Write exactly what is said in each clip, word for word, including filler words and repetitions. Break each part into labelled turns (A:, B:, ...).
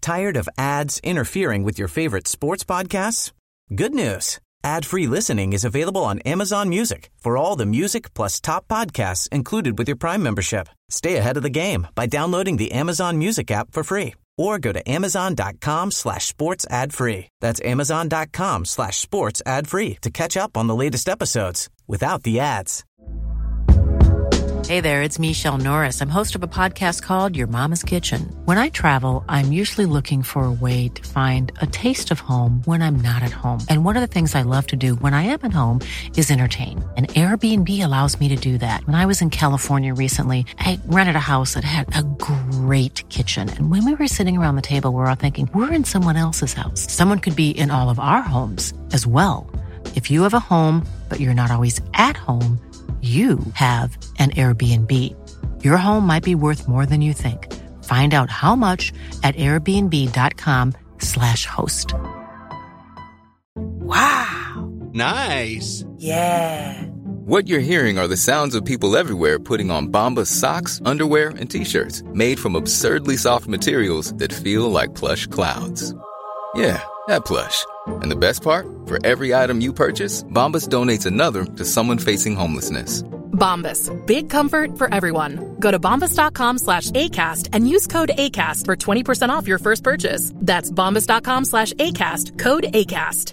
A: Tired of ads interfering with your favorite sports podcasts? Good news. Ad-free listening is available on Amazon Music for all the music plus top podcasts included with your Prime membership. Stay ahead of the game by downloading the Amazon Music app for free or go to amazon.com slash sports ad free. That's amazon.com slash sports ad free to catch up on the latest episodes without the ads.
B: Hey there, it's Michelle Norris. I'm host of a podcast called Your Mama's Kitchen. When I travel, I'm usually looking for a way to find a taste of home when I'm not at home. And one of the things I love to do when I am at home is entertain. And Airbnb allows me to do that. When I was in California recently, I rented a house that had a great kitchen. And when we were sitting around the table, we were all thinking, we're in someone else's house. Someone could be in all of our homes as well. If you have a home, but you're not always at home, you have an Airbnb. Your home might be worth more than you think. Find out how much at airbnb.com slash host.
C: Wow.
D: Nice.
C: Yeah.
E: What you're hearing are the sounds of people everywhere putting on Bombas socks, underwear, and T-shirts made from absurdly soft materials that feel like plush clouds. Yeah, that plush. And the best part? For every item you purchase, Bombas donates another to someone facing homelessness.
F: Bombas. Big comfort for everyone. Go to bombas.com slash ACAST and use code ACAST for twenty percent off your first purchase. That's bombas.com slash ACAST. Code ACAST.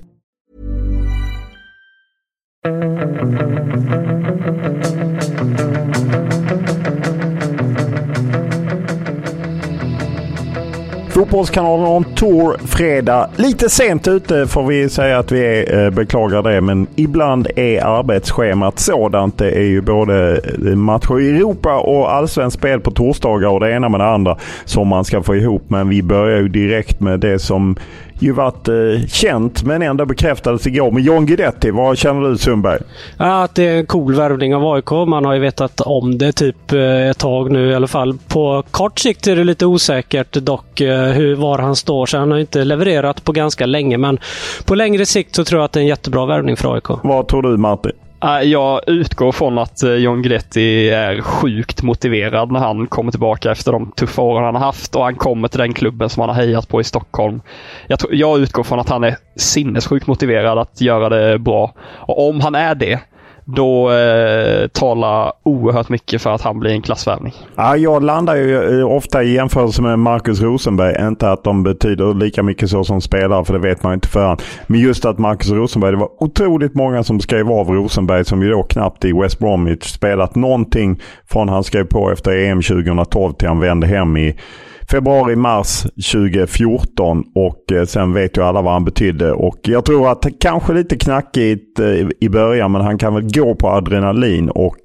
G: Fotbollskanalen on tour fredag. Lite sent ute får vi säga att vi är, beklagar det, men ibland är arbetsschemat sådant. Det är ju både matcher i Europa och allsvensk spel på torsdagar och det ena med det andra som man ska få ihop. Men vi börjar ju direkt med det som ju varit eh, känt men ändå bekräftades igår med John Guidetti. Vad känner du, Sundberg?
H: Ja, att det är en cool värvning av A I K. Man har ju vetat om det typ eh, ett tag nu i alla fall. På kort sikt är det lite osäkert dock eh, hur, var han står. Så han har inte levererat på ganska länge, men på längre sikt så tror jag att det är en jättebra värvning för A I K.
G: Vad tror du, Martin?
I: Jag utgår från att John Guidetti är sjukt motiverad när han kommer tillbaka efter de tuffa åren han har haft och han kommer till den klubben som han har hejat på i Stockholm. Jag, tror, jag utgår från att han är sinnessjukt motiverad att göra det bra. Och om han är det, då eh, talar oerhört mycket för att han blir en klassvärvning.
G: Ja, jag landar ju ofta i jämförelse med Marcus Rosenberg. Inte att de betyder lika mycket så som spelare, för det vet man inte förrän. Men just att Marcus Rosenberg, det var otroligt många som skrev av Rosenberg som ju då knappt i West Bromwich spelat någonting från han skrev på efter E M tjugohundratolv till han vände hem i februari-mars tjugofjorton och sen vet ju alla vad han betydde. Och jag tror att kanske lite knackigt i början, men han kan väl gå på adrenalin och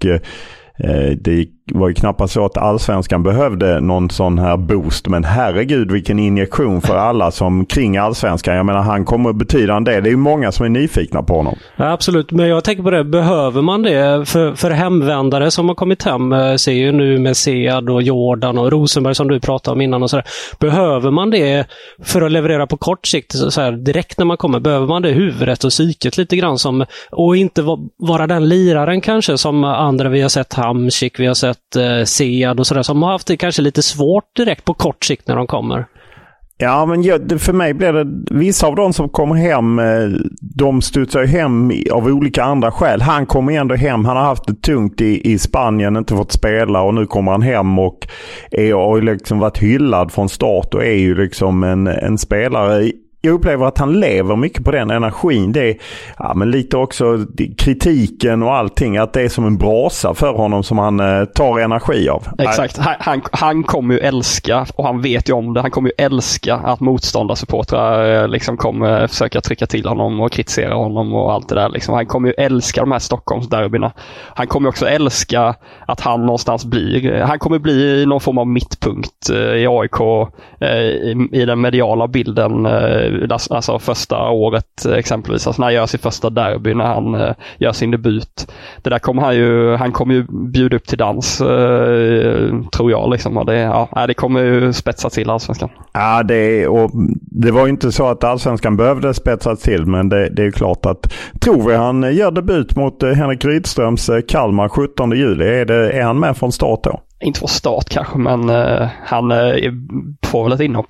G: det var ju knappast så att allsvenskan behövde någon sån här boost, men herregud vilken injektion för alla som kring allsvenskan. Jag menar, han kommer att betyda en del. Det är ju många som är nyfikna på honom.
H: Ja, absolut, men jag tänker på det, behöver man det för, för hemvändare som har kommit hem, ser ju nu med Sead och Jordan och Rosenberg som du pratade om innan och sådär. Behöver man det för att leverera på kort sikt så här, direkt när man kommer? Behöver man det huvudet och psyket lite grann som, och inte vara den liraren kanske som andra vi har sett, Hamsik, vi har sett Sead och sådär, som har haft det kanske lite svårt direkt på kort sikt när de kommer?
G: Ja, men för mig blir det, vissa av de som kommer hem, de studsar hem av olika andra skäl. Han kommer ändå hem, han har haft det tungt i, i Spanien, inte fått spela, och nu kommer han hem och är, har liksom varit hyllad från start och är ju liksom en, en spelare. Jag upplever att han lever mycket på den energin. Det är ja, men lite också kritiken och allting. Att det är som en brasa för honom som han eh, tar energi av.
I: Exakt. Han, han, han kommer ju älska, och han vet ju om det, han kommer ju älska att motståndarsupportrar eh, liksom kommer försöka trycka till honom och kritisera honom och allt det där. Liksom. Han kommer ju älska de här Stockholmsderbyna. Han kommer också älska att han någonstans blir. Han kommer bli någon form av mittpunkt eh, i A I K eh, i, i den mediala bilden eh, alltså första året exempelvis, alltså när han gör sin första derby, när han uh, gör sin debut. Det där kommer han ju, han kommer ju bjuda upp till dans uh, tror jag liksom, och det, ja, det kommer ju spetsa till allsvenskan.
G: Ja, det, och det var ju inte så att allsvenskan behövde spetsa till, men det, det är ju klart att, tror vi han gör debut mot uh, Henrik Rydströms uh, Kalmar sjuttonde juli, är, det, är han med från start då?
I: Inte från start kanske, men uh, han uh, får väl ett inhopp.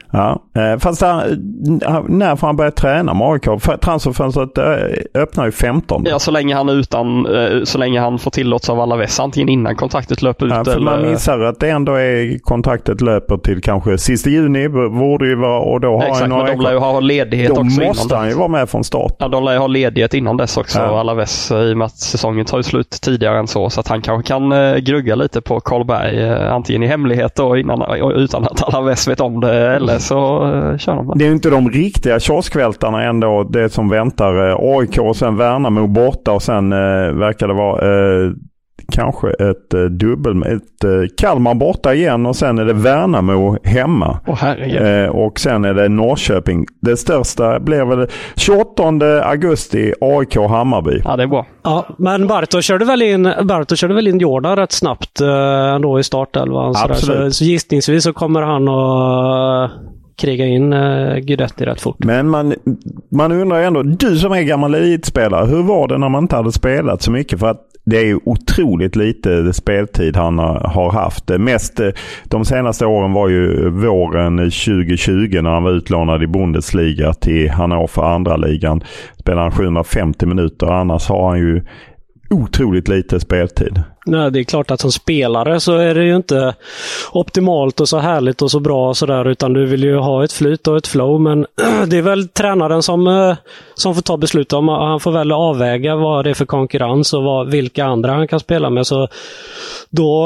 G: Ja, fast han, när får han börja träna med A I K? Transferfönstret öppnar ju femton.
I: Ja, så länge han är utan, så länge han får tillåts av Alaves, antingen innan kontraktet löper ut.
G: Ja, för eller... man missar att det ändå är kontraktet löper till kanske sista juni borde ju vara, och då har
I: exakt,
G: han
I: men de lär ju ha ledighet
G: då
I: också.
G: Då måste han ju vara med från start.
I: Ja, de lär ju ha ledighet innan dess också, ja. Alaves, i och med att säsongen tar ju slut tidigare än så, så att han kanske kan uh, grugga lite på Karlberg, uh, antingen i hemlighet och innan, uh, utan att Alaves vet om det, eller så uh, kör de det.
G: Det är ju inte de riktiga kioskvältarna ändå, det som väntar. uh, A I K och sen Värnamo borta, och sen uh, verkar det vara uh, kanske ett uh, dubbel, ett uh, Kalmar borta igen, och sen är det Värnamo hemma.
I: Oh,
G: uh, och sen är det Norrköping. Det största blev väl tjugoåttonde augusti, A I K Hammarby.
I: Ja, det är bra.
H: Ja, men Barto körde väl in Barto körde väl in Jordan rätt snabbt uh, ändå i startelvan. Så, så gissningsvis så kommer han att uh, kriga in uh, Guidetti rätt fort.
G: Men man, man undrar ändå, du som är gammal elitspelare, hur var det när man inte hade spelat så mycket? För att det är ju otroligt lite speltid han har haft. Mest de senaste åren var ju våren tjugo tjugo när han var utlånad i Bundesliga till Hannover andra ligan. Spelade han sjuhundrafemtio minuter, annars har han ju otroligt lite speltid.
H: Nej, det är klart att som spelare så är det ju inte optimalt och så härligt och så bra och sådär, utan du vill ju ha ett flyt och ett flow, men det är väl tränaren som, som får ta beslut om. Han får väl avväga vad det är för konkurrens och vad, vilka andra han kan spela med, så då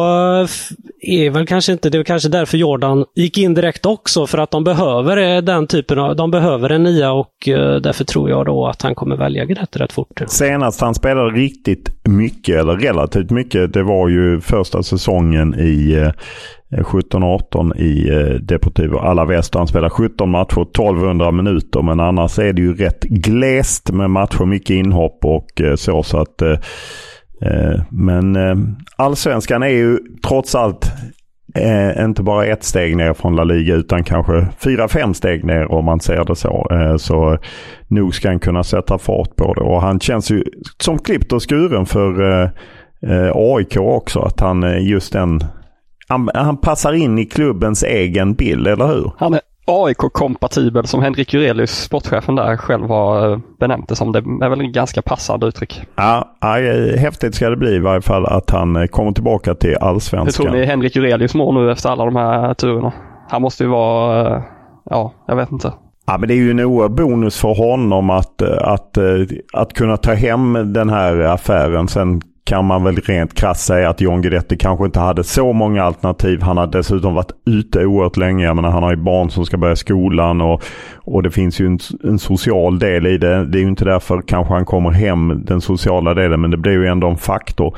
H: är väl kanske inte, det är kanske därför Jordan gick in direkt också, för att de behöver den typen av, de behöver en nia, och därför tror jag då att han kommer välja Guidetti rätt fort.
G: Senast han spelade riktigt mycket, eller relativt mycket, det var ju första säsongen i eh, sjutton arton i eh, Deportivo Alaves. Han spelade sjutton matcher, tolvhundra minuter, men annars är det ju rätt glest med matcher, mycket inhopp och eh, så, så att eh, eh, men eh, allsvenskan är ju trots allt eh, inte bara ett steg ner från La Liga, utan kanske fyra, fem steg ner om man ser det så. Eh, så nog ska han kunna sätta fart på det, och han känns ju som klippt och skuren för eh, A I K också, att han just den han, han passar in i klubbens egen bild, eller hur?
I: Han är A I K-kompatibel, som Henrik Jurelius, sportchefen där, själv har benämnt det som. Det är väl en ganska passande uttryck.
G: Ja, ja, häftigt ska det bli i varje fall att han kommer tillbaka till allsvenskan.
I: Hur tror ni Henrik Jurelius mår nu efter alla de här turerna? Han måste ju vara, ja, jag vet inte.
G: Ja, men det är ju en oerhörd bonus för honom att, att, att kunna ta hem den här affären. Sen kan man väl rent krasst säga att John Guidetti kanske inte hade så många alternativ. Han har dessutom varit ute oerhört länge. Jag menar, han har ju barn som ska börja skolan, och, och det finns ju en, en social del i det. Det är ju inte därför kanske han kommer hem, den sociala delen, men det blir ju ändå en faktor.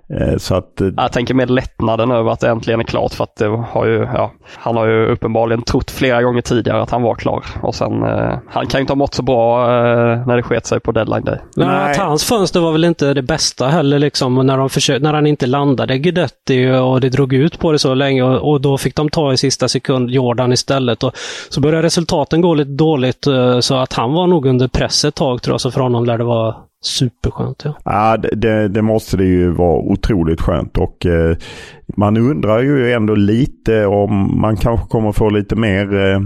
G: Så att,
I: jag tänker med lättnaden över att det äntligen är klart, för att det har ju, ja, han har ju uppenbarligen trott flera gånger tidigare att han var klar, och sen eh, han kan ju inte ha mått så bra eh, när det sket sig på deadline day.
H: Nej, att hans fönster var väl inte det bästa heller liksom, när, de försökte, när han inte landade Guidetti och det drog ut på det så länge, och, och då fick de ta i sista sekund Jordan istället, och så började resultaten gå lite dåligt, eh, så att han var nog under press ett tag, tror jag, så för honom lär det vara superskönt. Ja,
G: ja det, det måste det ju vara otroligt skönt, och eh, man undrar ju ändå lite om man kanske kommer få lite mer eh,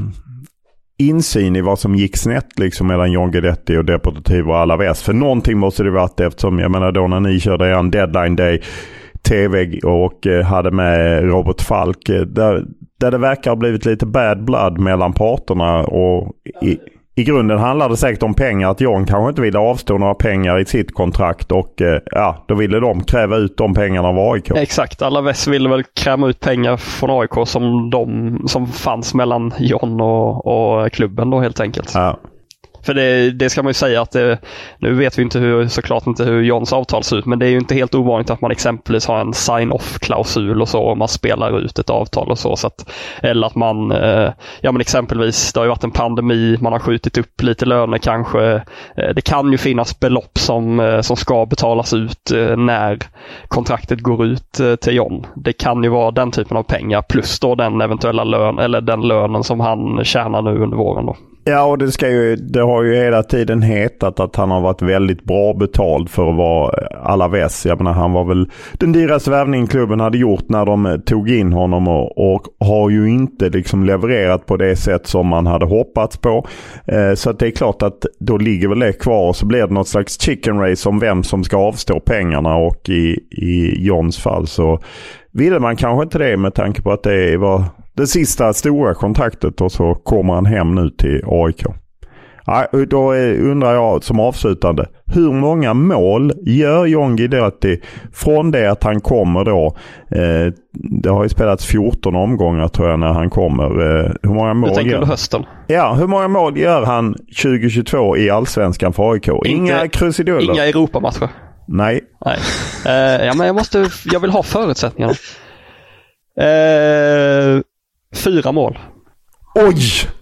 G: insyn i vad som gick snett liksom mellan John Guidetti och Deportivo Alaves, för någonting måste det varit, eftersom jag menar då när ni körde en deadline day T V och eh, hade med Robert Falk, eh, där, där det verkar ha blivit lite bad blood mellan parterna, och i I grunden handlar det säkert om pengar, att John kanske inte ville avstå några pengar i sitt kontrakt, och ja, då ville de kräva ut de pengarna av A I K.
I: Exakt, Alaves ville väl kräma ut pengar från A I K som, de, som fanns mellan John och, och klubben då, helt enkelt.
G: Ja.
I: För det, det ska man ju säga att det, nu vet vi inte hur, såklart inte hur Johns avtal ser ut, men det är ju inte helt ovanligt att man exempelvis har en sign-off-klausul och så, om man spelar ut ett avtal och så, så att, eller att man, eh, ja men exempelvis, det har ju varit en pandemi, man har skjutit upp lite löner kanske, eh, det kan ju finnas belopp som, eh, som ska betalas ut eh, när kontraktet går ut eh, till John. Det kan ju vara den typen av pengar, plus då den eventuella lön, eller den lönen som han tjänar nu under våren då.
G: Ja, och det, ska ju, det har ju hela tiden hetat att han har varit väldigt bra betald för att vara Alaves. Jag menar, han var väl den dyraste värvningen klubben hade gjort när de tog in honom och, och har ju inte liksom levererat på det sätt som man hade hoppats på. Eh, så att det är klart att då ligger väl det kvar och så blir det något slags chicken race om vem som ska avstå pengarna, och i, i Johns fall så ville man kanske inte det med tanke på att det var det sista stora kontaktet, och så kommer han hem nu till A I K. Ja, då undrar jag som avslutande, hur många mål gör John Guidetti från det att han kommer då? Eh, det har ju spelats fjorton omgångar tror jag när han kommer. Eh, hur många mål
I: du tänker
G: gör?
I: under hösten?
G: Ja, hur många mål gör han tjugo tjugotvå i Allsvenskan för A I K? Inga Inte, krusiduller.
I: Inga Europamatcher?
G: Nej.
I: Nej. Eh, ja, men jag måste, jag vill ha förutsättningarna. Eh, fyra mål.
G: Oj!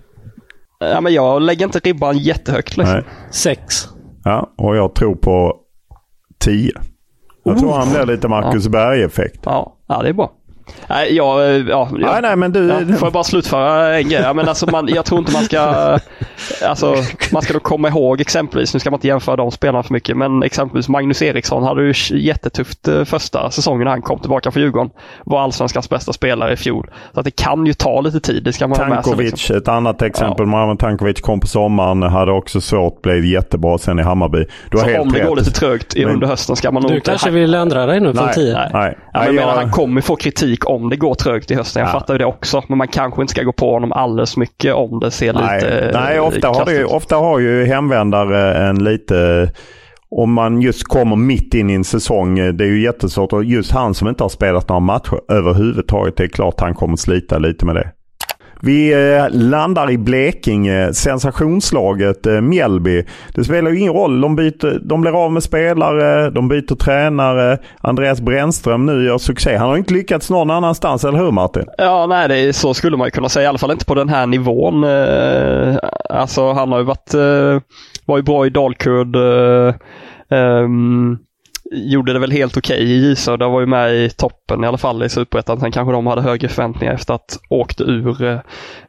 I: Ja, men jag lägger inte ribban jättehögt liksom.
H: Nej. Sex.
G: Ja, och jag tror på tio. Jag tror han blir lite Marcus ja. Berg-effekt.
I: Ja. ja, det är bra. Nej, jag, ja, jag,
G: nej, nej, men du...
I: Ja, får jag bara slutföra en grej? Ja, men alltså man, jag tror inte man ska... Alltså, man ska då komma ihåg exempelvis, nu ska man inte jämföra de spelarna för mycket, men exempelvis Magnus Eriksson hade ju jättetufft första säsongen när han kom tillbaka för Djurgården. Var allsvenskans bästa spelare i fjol. Så att det kan ju ta lite tid, det ska man
G: Tankovic,
I: ha med sig. Liksom.
G: Ett annat exempel. Ja. Marvin Tankovic kom på sommaren, hade också svårt, blev jättebra sen i Hammarby. Du har
I: så
G: helt
I: om det
G: rätt.
I: går lite trögt men... under hösten ska man nog...
H: Du kanske här... vill ändra dig nu från
G: nej,
H: tio?
G: Nej, nej.
I: Ja, men jag menar, han kommer få kritik om det går trögt i hösten. Jag ja. fattar ju det också. Men man kanske inte ska gå på honom alldeles mycket om det ser
G: nej.
I: lite...
G: Nej, ofta har, det, ofta har ju hemvändare en lite... Om man just kommer mitt in i en säsong, det är ju jättesvårt. Och just han som inte har spelat några matcher överhuvudtaget, det är klart han kommer slita lite med det. Vi eh, landar i Blekinge, sensationslaget eh, Mjällby. Det spelar ju ingen roll, de, byter, de blir av med spelare, de byter tränare. Andreas Brännström nu gör succé. Han har inte lyckats någon annanstans, eller hur Martin?
I: Ja, nej, det är, så skulle man ju kunna säga. I alla fall inte på den här nivån. Eh, alltså han har ju varit, eh, var ju bra i Dalkurd. Eh, um, gjorde det väl helt okej okay i så det var ju med i toppen i alla fall i Superettan. Sen kanske de hade högre förväntningar efter att åkte ur. Eh,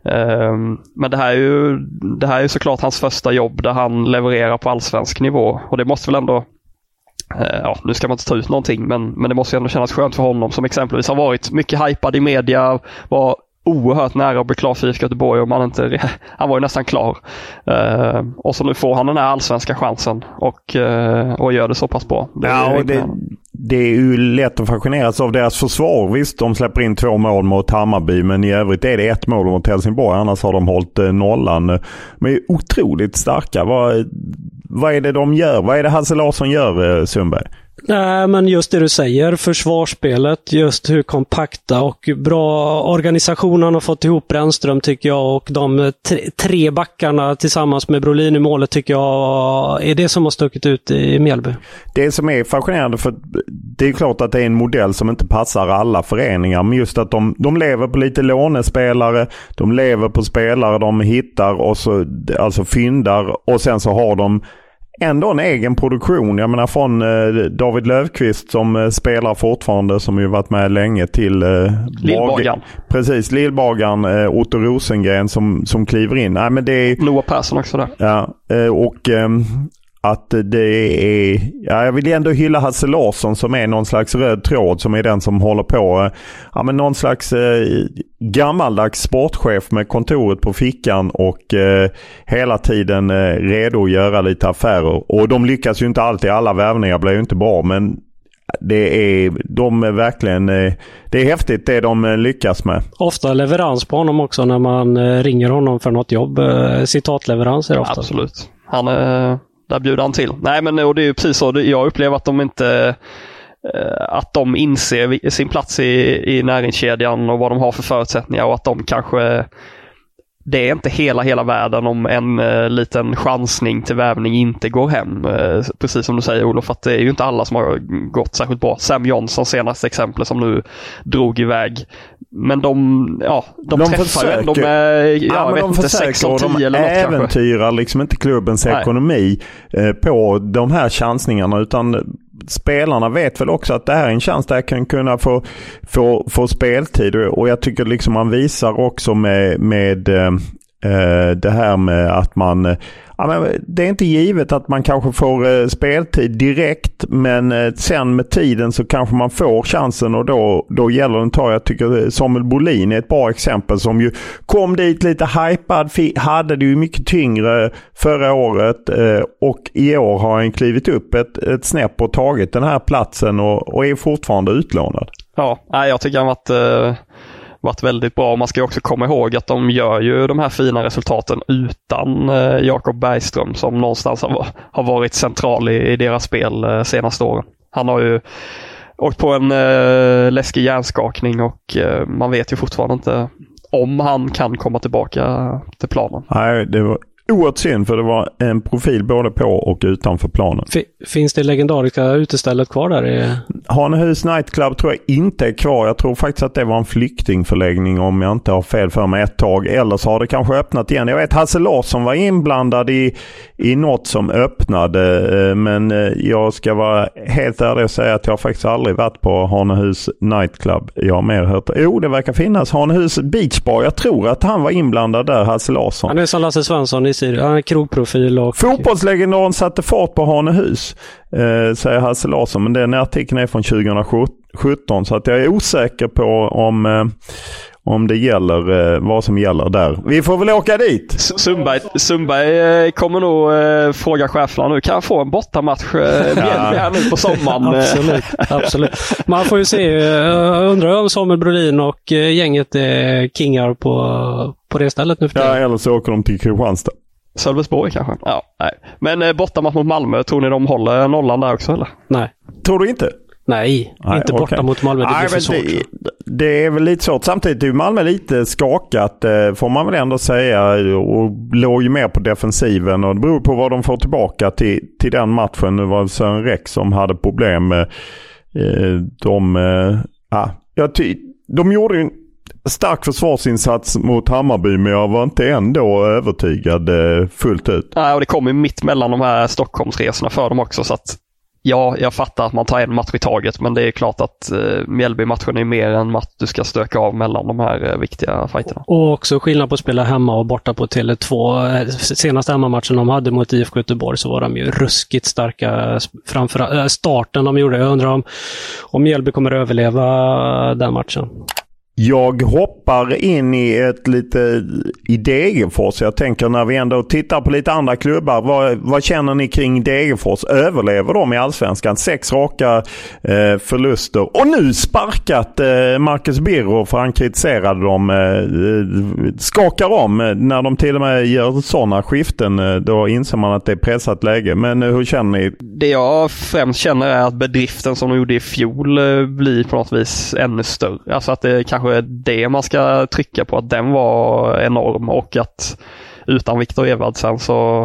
I: men det här är ju det här är ju såklart hans första jobb där han levererar på allsvensk nivå. Och det måste väl ändå eh, ja, nu ska man inte ta ut någonting men, men det måste ju ändå kännas skönt för honom som exempelvis har varit mycket hypad i media, var oerhört nära att bli klar för I F K Göteborg och man inte, han var ju nästan klar. Uh, och så nu får han den här allsvenska chansen och, uh, och gör det så pass bra. Det
G: ja, och det, det är ju lätt att fascineras av deras försvar. Visst, de släpper in två mål mot Hammarby, men i övrigt är det ett mål mot Helsingborg. Annars har de hållit uh, nollan. Men är otroligt starka. Vad, vad är det de gör? Vad är det Hasse Larsson gör, uh, Sundberg?
H: Nej, men just det du säger, försvarsspelet, just hur kompakta och bra organisation han har fått ihop Brännström tycker jag, och de tre, tre backarna tillsammans med Brolin i målet tycker jag är det som har stuckit ut i Mjällby.
G: Det som är fascinerande, för det är klart att det är en modell som inte passar alla föreningar, men just att de, de lever på lite lånespelare, de lever på spelare de hittar och så alltså fyndar, och sen så har de ändå en egen produktion. Jag menar från eh, David Löfqvist som eh, spelar fortfarande, som ju varit med länge, till eh,
I: Lillbagaren.
G: Precis, Lillbagaren, eh, Otto Rosengren som, som kliver in. Nej, men det är,
I: Noah Persson också där.
G: Ja, eh, och eh, att det är, ja, jag vill ändå hylla Hasse Larsson som är någon slags röd tråd, som är den som håller på, ja, men någon slags eh, gammaldags sportchef med kontoret på fickan och eh, hela tiden eh, redo att göra lite affärer. Och de lyckas ju inte alltid, alla värvningar blir ju inte bra, men det är, de är verkligen, eh, det är häftigt det de eh, lyckas med.
H: Ofta leverans på honom också när man eh, ringer honom för något jobb. Eh, citatleverans är det ofta.
I: Absolut. Han är... Där bjuder han till. Nej, men och det är ju precis så. Jag upplever att de inte att de inser sin plats i, i näringskedjan och vad de har för förutsättningar, och att de kanske, det är inte hela hela världen om en uh, liten chansning till värvning inte går hem. Uh, precis som du säger, Olof, att det är ju inte alla som har gått särskilt bra. Sam Johnson senaste exempel som nu drog iväg. Men de, ja, de, de träffar ju ändå med, ja, ja, jag vet inte, sex av tio eller något kanske. De
G: äventyrar liksom inte klubbens Nej. ekonomi eh, på de här chansningarna, utan spelarna vet väl också att det här är en chans där jag kan kunna få, få, få speltid. Och jag tycker liksom man visar också med, med Det här med att man... Ja, men det är inte givet att man kanske får speltid direkt, men sen med tiden så kanske man får chansen och då, då gäller det att ta. Jag tycker Samuel Bolin är ett bra exempel som ju kom dit lite hypad, hade det ju mycket tyngre förra året och i år har han klivit upp ett, ett snäpp och tagit den här platsen och, och är fortfarande utlånad.
I: Ja, jag tycker han varit... Uh... varit väldigt bra. Man ska också komma ihåg att de gör ju de här fina resultaten utan eh, Jakob Bergström som någonstans har, har varit central i, i deras spel eh, senaste åren. Han har ju åkt på en eh, läskig hjärnskakning och eh, man vet ju fortfarande inte om han kan komma tillbaka till planen.
G: Nej, det var oerhört synd för det var en profil både på och utanför planen.
H: F- finns det legendariska utestället kvar där? I...
G: Hanehus Nightclub tror jag inte är kvar. Jag tror faktiskt att det var en flyktingförläggning om jag inte har fel för mig ett tag. Eller så har det kanske öppnat igen. Jag vet Hasse Larsson var inblandad i, i något som öppnade. Men jag ska vara helt ärlig och säga att jag faktiskt aldrig varit på Hanehus Nightclub. Jag har mer hört. Jo, det verkar finnas. Hanehus Beach Bar. Jag tror att han var inblandad där, Hasse Larsson.
H: Han är som Lasse Svensson i Syrien. Han är krogprofil. Och...
G: Fotbollslegendaren satte fart på Hanehus, eh, säger Hasse Larsson. Men den artikeln är från tjugo sjutton så att jag är osäker på om, eh, om det gäller eh, vad som gäller där. Vi får väl åka dit.
I: Sundberg, Sundberg eh, kommer nog eh, fråga cheferna nu. Kan jag få en bortamatch eh, ja. här nu på sommaren?
H: absolut, absolut. Man får ju se. Jag undrar om Samuel Brodin och eh, gänget är kingar på, på det stället nu för
G: ja, eller så åker de till Kristianstad.
I: Sölvesborg kanske. Ja, nej. Men eh, bortamatch mot Malmö, tror ni de håller nollan där också eller?
H: Nej.
G: Tror du inte?
H: Nej, nej inte borta okay. mot Malmö. Det
G: nej,
H: blir för svårt.
G: Det, det är väl lite svårt. Samtidigt är ju Malmö lite skakat, får man väl ändå säga. Och låg ju mer på defensiven. Och det beror på vad de får tillbaka till, till den matchen. Nu var det Sören Räck som hade problem med eh, de... Eh, ah, jag ty- de gjorde ju en stark försvarsinsats mot Hammarby, men jag var inte ändå övertygad eh, fullt ut.
I: Ja, och det kom ju mitt mellan de här Stockholmsresorna för dem också, så att ja, jag fattar att man tar en match i taget, men det är klart att eh, Mjällby-matchen är mer en match du ska stöka av mellan de här eh, viktiga fighterna.
H: Och också skillnad på att spela hemma och borta på Tele två. Senaste hemmamatchen de hade mot I F K Göteborg så var de ju ruskigt starka framför äh, starten de gjorde. Jag undrar om, om Mjällby kommer att överleva den matchen.
G: Jag hoppar in i ett lite i Degerfors. Jag tänker när vi ändå tittar på lite andra klubbar. Vad, vad känner ni kring Degerfors? Överlever de i Allsvenskan? Sex raka eh, förluster. Och nu sparkat eh, Marcus Birro för han kritiserade dem. Eh, skakar om när de till och med gör sådana skiften. Eh, då inser man att det är pressat läge. Men eh, hur känner ni?
I: Det jag främst känner är att bedriften som de gjorde i fjol eh, blir på något vis ännu större. Alltså att det kanske är det man ska trycka på, att den var enorm och att utan Viktor Edvardsen så,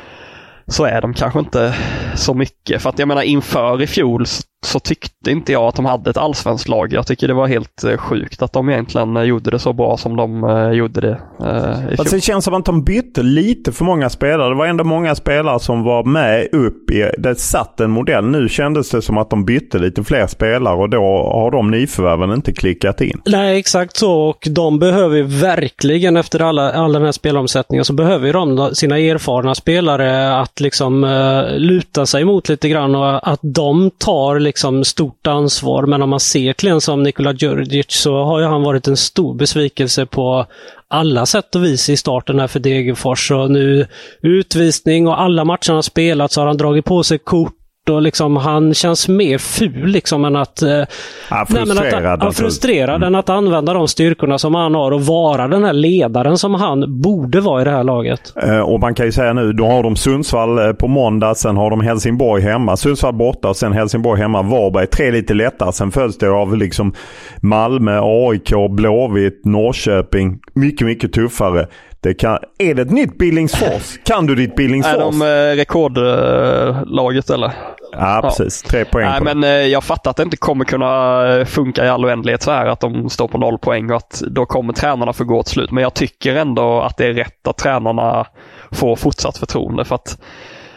I: så är de kanske inte så mycket. För att jag menar inför i fjol så, så tyckte inte jag att de hade ett allsvenskt lag. Jag tycker det var helt eh, sjukt att de egentligen eh, gjorde det så bra som de eh, gjorde det eh, i fjol.
G: Alltså det känns som att de bytte lite för många spelare. Det var ändå många spelare som var med upp i, det satt en modell. Nu kändes det som att de bytte lite fler spelare och då har de nyförvärven inte klickat in.
H: Nej, exakt så. Och de behöver verkligen efter alla, all den här spelomsättningen så behöver de sina erfarna spelare att liksom uh, luta sig mot lite grann och att de tar liksom stort ansvar. Men om man ser klient som Nikola Djurdjic så har ju han varit en stor besvikelse på alla sätt och vis i starten här för Degerfors. Och nu utvisning och alla matcherna spelat så har han dragit på sig kort. Och liksom, han känns mer ful liksom än att,
G: ja, frustrerad,
H: nej, att, ja, frustrerad mm. än att använda de styrkorna som han har och vara den här ledaren som han borde vara i det här laget.
G: Eh, och man kan ju säga nu, då har de Sundsvall på måndag, sen har de Helsingborg hemma, Sundsvall borta och sen Helsingborg hemma, Varberg, tre lite lättare, sen följs det av liksom Malmö, A I K, Blåvitt, Norrköping, mycket mycket tuffare. Det kan, är det ett nytt Billingsfors? Kan du ditt Billingsfors?
I: Är de eh, rekordlaget eller?
G: Ja, precis. Ja. Tre poäng.
I: Nej, men eh, jag fattar att det inte kommer kunna funka i all oändlighet så här att de står på noll poäng och att då kommer tränarna få gå till slut. Men jag tycker ändå att det är rätt att tränarna får fortsatt förtroende för att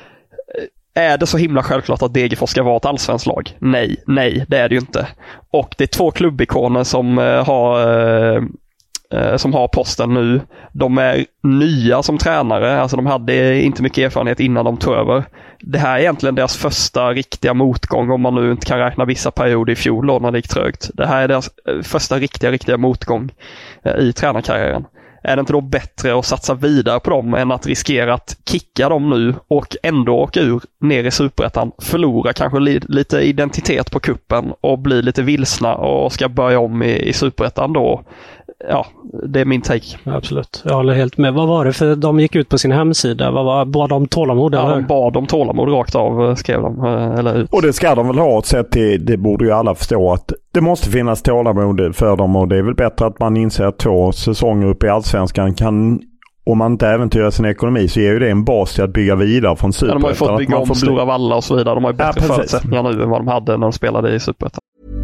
I: är det så himla självklart att Degerfors ska vara ett allsvenskt lag? Nej, nej, det är det ju inte. Och det är två klubbikoner som eh, har eh, eh, som har posten nu, de är nya som tränare, alltså de hade inte mycket erfarenhet innan de tog över. Det här är egentligen deras första riktiga motgång, om man nu inte kan räkna vissa perioder i fjol då när det gick trögt. Det här är deras första riktiga, riktiga motgång eh, i tränarkarriären. Är det inte då bättre att satsa vidare på dem än att riskera att kicka dem nu och ändå åka ur ner i Superettan, förlora kanske li- lite identitet på kuppen och bli lite vilsna och ska börja om i, i Superettan då? Ja, det är min take.
H: Absolut, jag håller helt med. Vad var det för de gick ut på sin hemsida? Vad var, bad de tålamod?
I: Ja,
H: eller?
I: de bad om tålamod rakt av, skrev de. Eller ut.
G: Och det ska de väl ha sett till, det borde ju alla förstå att det måste finnas tålamod för dem, och det är väl bättre att man inser att två säsonger upp i Allsvenskan kan, om man inte äventyrar sin ekonomi, så ger ju det en bas till att bygga vidare från Superettan.
I: Ja, de har ju fått bygga om stora vallar och så vidare. De har ju bättre ja, förutsättningar nu än vad de hade när de spelade i Superettan.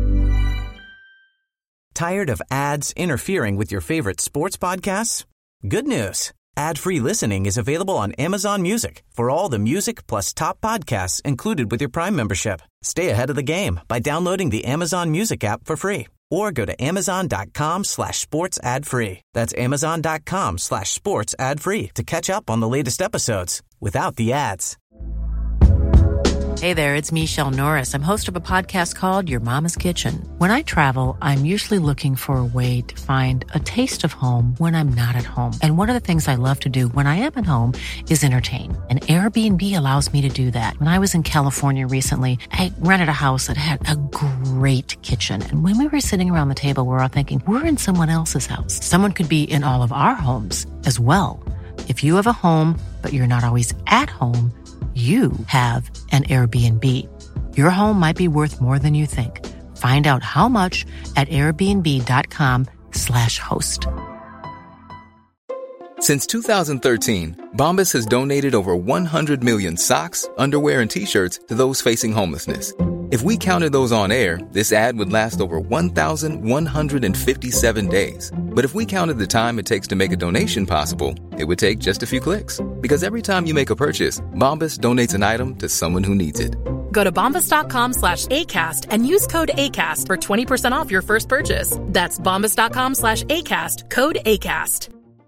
A: Tired of ads interfering with your favorite sports podcasts? Good news. Ad-free listening is available on Amazon Music for all the music plus top podcasts included with your Prime membership. Stay ahead of the game by downloading the Amazon Music app for free or go to amazon.com slash sports ad free. That's amazon.com slash sports ad free to catch up on the latest episodes without the ads.
B: Hey there, it's Michelle Norris. I'm host of a podcast called Your Mama's Kitchen. When I travel, I'm usually looking for a way to find a taste of home when I'm not at home. And one of the things I love to do when I am at home is entertain. And Airbnb allows me to do that. When I was in California recently, I rented a house that had a great kitchen. And when we were sitting around the table, we were all thinking, we're in someone else's house. Someone could be in all of our homes as well. If you have a home, but you're not always at home, you have an Airbnb. Your home might be worth more than you think. Find out how much at airbnb.com slash host.
E: Since two thousand thirteen, Bombas has donated over one hundred million socks, underwear, and T-shirts to those facing homelessness. If we counted those on air, this ad would last over one thousand one hundred fifty-seven days. But if we counted the time it takes to make a donation possible, it would take just a few clicks. Because every time you make a purchase, Bombas donates an item to someone who needs it.
F: Go to bombas.com slash ACAST and use code ACAST for twenty percent off your first purchase. That's bombas.com slash ACAST, code ACAST.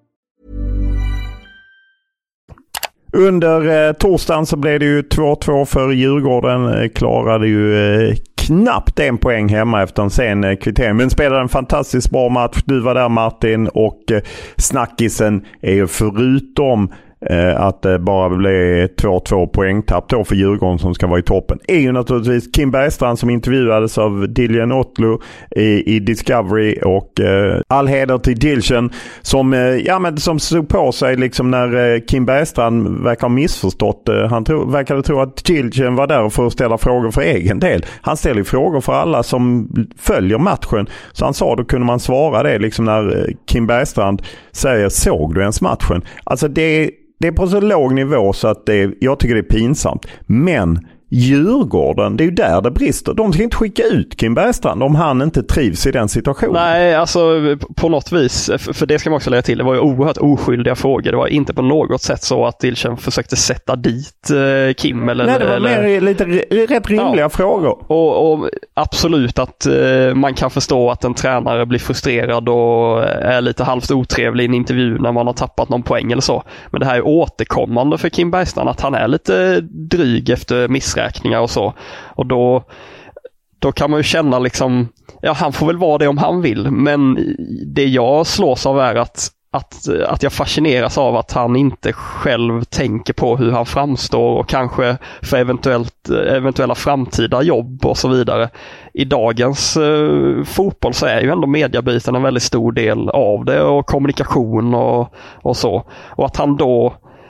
G: Under eh, torsdagen så blev det ju två två för Djurgården. Eh, klarade ju eh, knappt en poäng hemma efter en sen eh, kvittering. Men spelade en fantastiskt bra match. Du var där, Martin, och eh, snackisen är ju förutom eh, att det bara blev två två poängtapp då för Djurgården som ska vara i toppen, är ju naturligtvis Kim Bergstrand som intervjuades av Dillian Otlu i, i Discovery, och eh, all heder till Dilchen som, eh, ja, men som såg på sig liksom när eh, Kim Bergstrand verkar ha missförstått. Eh, han tro, verkade tro att Dilchen var där för att ställa frågor för egen del. Han ställer frågor för alla som följer matchen, så han sa då kunde man svara det liksom när eh, Kim Bergstrand säger, såg du ens matchen? Alltså det Det är på så låg nivå så att det, jag tycker det är pinsamt. Men Djurgården, det är ju där det brister. De ska inte skicka ut Kim Bergstrand om han inte trivs i den situationen.
I: Nej, alltså på något vis, för det ska man också lägga till, det var ju oerhört oskyldiga frågor. Det var inte på något sätt så att Dilchen försökte sätta dit eh, Kim. Eller,
G: Nej, det var
I: eller,
G: mer lite rätt rimliga ja, frågor.
I: Och, och absolut att eh, man kan förstå att en tränare blir frustrerad och är lite halvt otrevlig i en intervju när man har tappat någon poäng eller så. Men det här är återkommande för Kim Bergstrand, att han är lite dryg efter miss räkningar och så. Och då, då kan man ju känna liksom, ja, han får väl vara det om han vill, men det jag slås av är att, att, att jag fascineras av att han inte själv tänker på hur han framstår och kanske för eventuellt, eventuella framtida jobb och så vidare. I dagens eh, fotboll så är ju ändå mediabiten en väldigt stor del av det, och kommunikation och, och så. Och att han då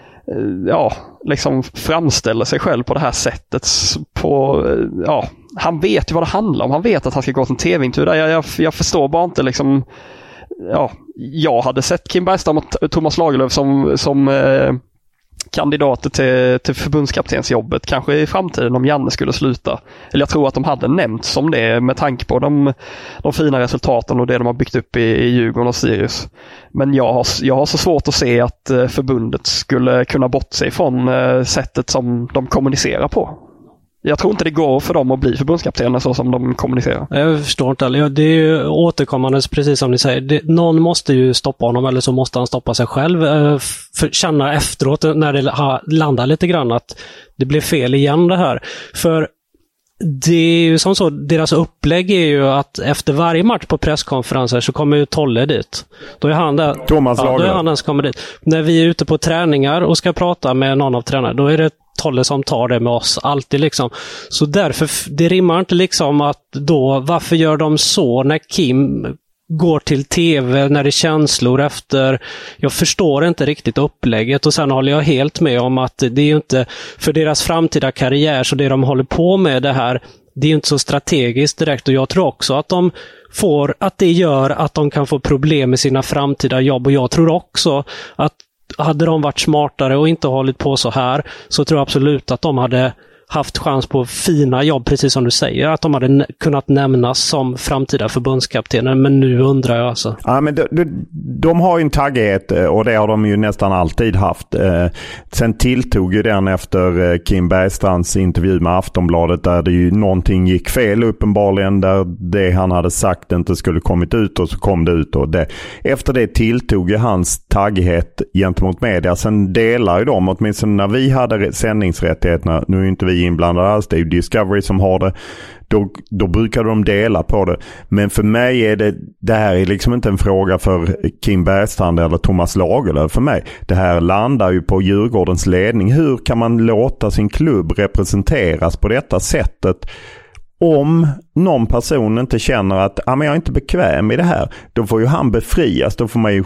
I: ja, liksom framställer sig själv på det här sättet på, ja, han vet ju vad det handlar om. Han vet att han ska gå till en tv-intervju där. Jag, jag, jag förstår bara inte liksom, ja, jag hade sett Kim Bergstrand och Thomas Lagerlöf som, som eh, kandidater till, till förbundskaptensjobbet kanske i framtiden om Janne skulle sluta. Eller jag tror att de hade nämnt som det med tanke på de, de fina resultaten och det de har byggt upp i, i Djurgården och Sirius. Men jag har, jag har så svårt att se att förbundet skulle kunna bortse från sättet som de kommunicerar på. Jag tror inte det går för dem att bli förbundskaptener så som de kommunicerar.
H: Jag förstår inte. Det är ju återkommande, precis som ni säger. Det, någon måste ju stoppa honom, eller så måste han stoppa sig själv. För, känna efteråt när det landar lite grann att det blir fel igen det här. För det är ju som så, deras upplägg är ju att efter varje match på presskonferenser så kommer ju Tolle dit. Då är han där,
G: Thomas
H: ja, då är han den som kommer dit. När vi är ute på träningar och ska prata med någon av tränarna, då är det Tolle som tar det med oss, alltid liksom. Så därför, det rimmar inte liksom att då, varför gör de så när Kim går till tv, när det är känslor efter. Jag förstår inte riktigt upplägget, och sen håller jag helt med om att det är ju inte för deras framtida karriär, så det de håller på med det här, det är inte så strategiskt direkt, och jag tror också att de får, att det gör att de kan få problem med sina framtida jobb, och jag tror också att hade de varit smartare och inte hållit på så här, så tror jag absolut att de hade haft chans på fina jobb, precis som du säger, att de hade n- kunnat nämnas som framtida förbundskaptener, men nu undrar jag alltså.
G: Ja, men de, de, de har ju en taggighet, och det har de ju nästan alltid haft. Eh, sen tilltog ju den efter eh, Kim Bergstrands intervju med Aftonbladet, där det ju någonting gick fel uppenbarligen, där det han hade sagt inte skulle kommit ut, och så kom det ut, och det, efter det tilltog ju hans taggighet gentemot media. Sen delar ju de, åtminstone när vi hade sändningsrättigheterna, nu är inte vi inblandade alls, det är ju Discovery som har det, då, då brukar de dela på det. Men för mig är det, det här är liksom inte en fråga för Kim Bergstrand eller Thomas Lagerlöf för mig. Det här landar ju på Djurgårdens ledning. Hur kan man låta sin klubb representeras på detta sättet? Om någon person inte känner att ah, men jag är inte bekväm i det här, då får ju han befrias. Då får man ju,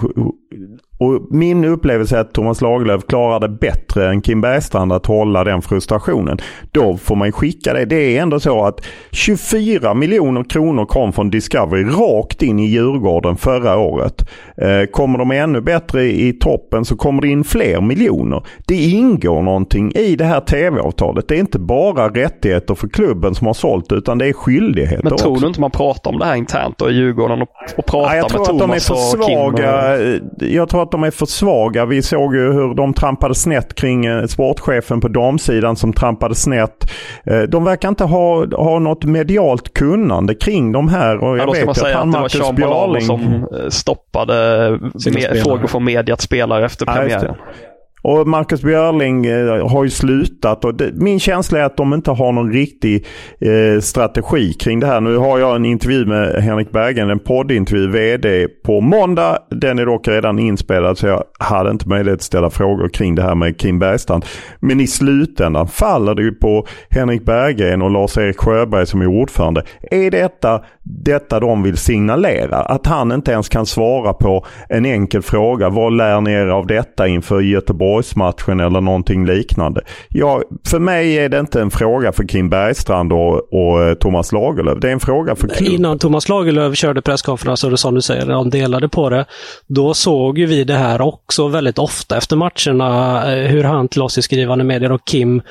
G: och min upplevelse är att Thomas Lagerlöf klarade bättre än Kim Bergstrand att hålla den frustrationen. Då får man ju skicka det. Det är ändå så att tjugofyra miljoner kronor kom från Discovery rakt in i Djurgården förra året. Eh, kommer de ännu bättre i toppen, så kommer det in fler miljoner. Det ingår någonting i det här tv-avtalet. Det är inte bara rättigheter för klubben som har sålt, utan det är skyldigheter.
I: Men tror
G: också.
I: Du inte man pratar om det här internt och i Djurgården och, och pratar
G: ja,
I: med Thomas och Kim? Och...
G: Jag tror att de är för svaga. Vi såg ju hur de trampade snett kring sportchefen på damsidan som trampade snett. De verkar inte ha, ha något medialt kunnande kring de här. Och jag
I: ja, då ska
G: vet
I: man säga
G: att,
I: att det var Sean Björling som stoppade med, frågor från media att spelare efter
G: ja,
I: premiären.
G: Och Marcus Björling eh, har ju slutat, och det, min känsla är att de inte har någon riktig eh, strategi kring det här. Nu har jag en intervju med Henrik Bergen, en poddintervju, vd, på måndag. Den är dock redan inspelad, så jag hade inte möjlighet att ställa frågor kring det här med Kim Bergstrand. Men i slutändan faller det ju på Henrik Bergen och Lars-Erik Sjöberg som är ordförande. Är detta detta de vill signalera? Att han inte ens kan svara på en enkel fråga. Vad lär ni er av detta inför Göteborgsmatchen eller någonting liknande? Ja, för mig är det inte en fråga för Kim Bergstrand och, och Thomas Lagerlöf. Det är en fråga för klubb.
H: Innan Thomas Lagerlöf körde presskonferens, och det som du säger, de delade på det, då såg ju vi det här också väldigt ofta efter matcherna, hur han till oss i skrivande medier och Kim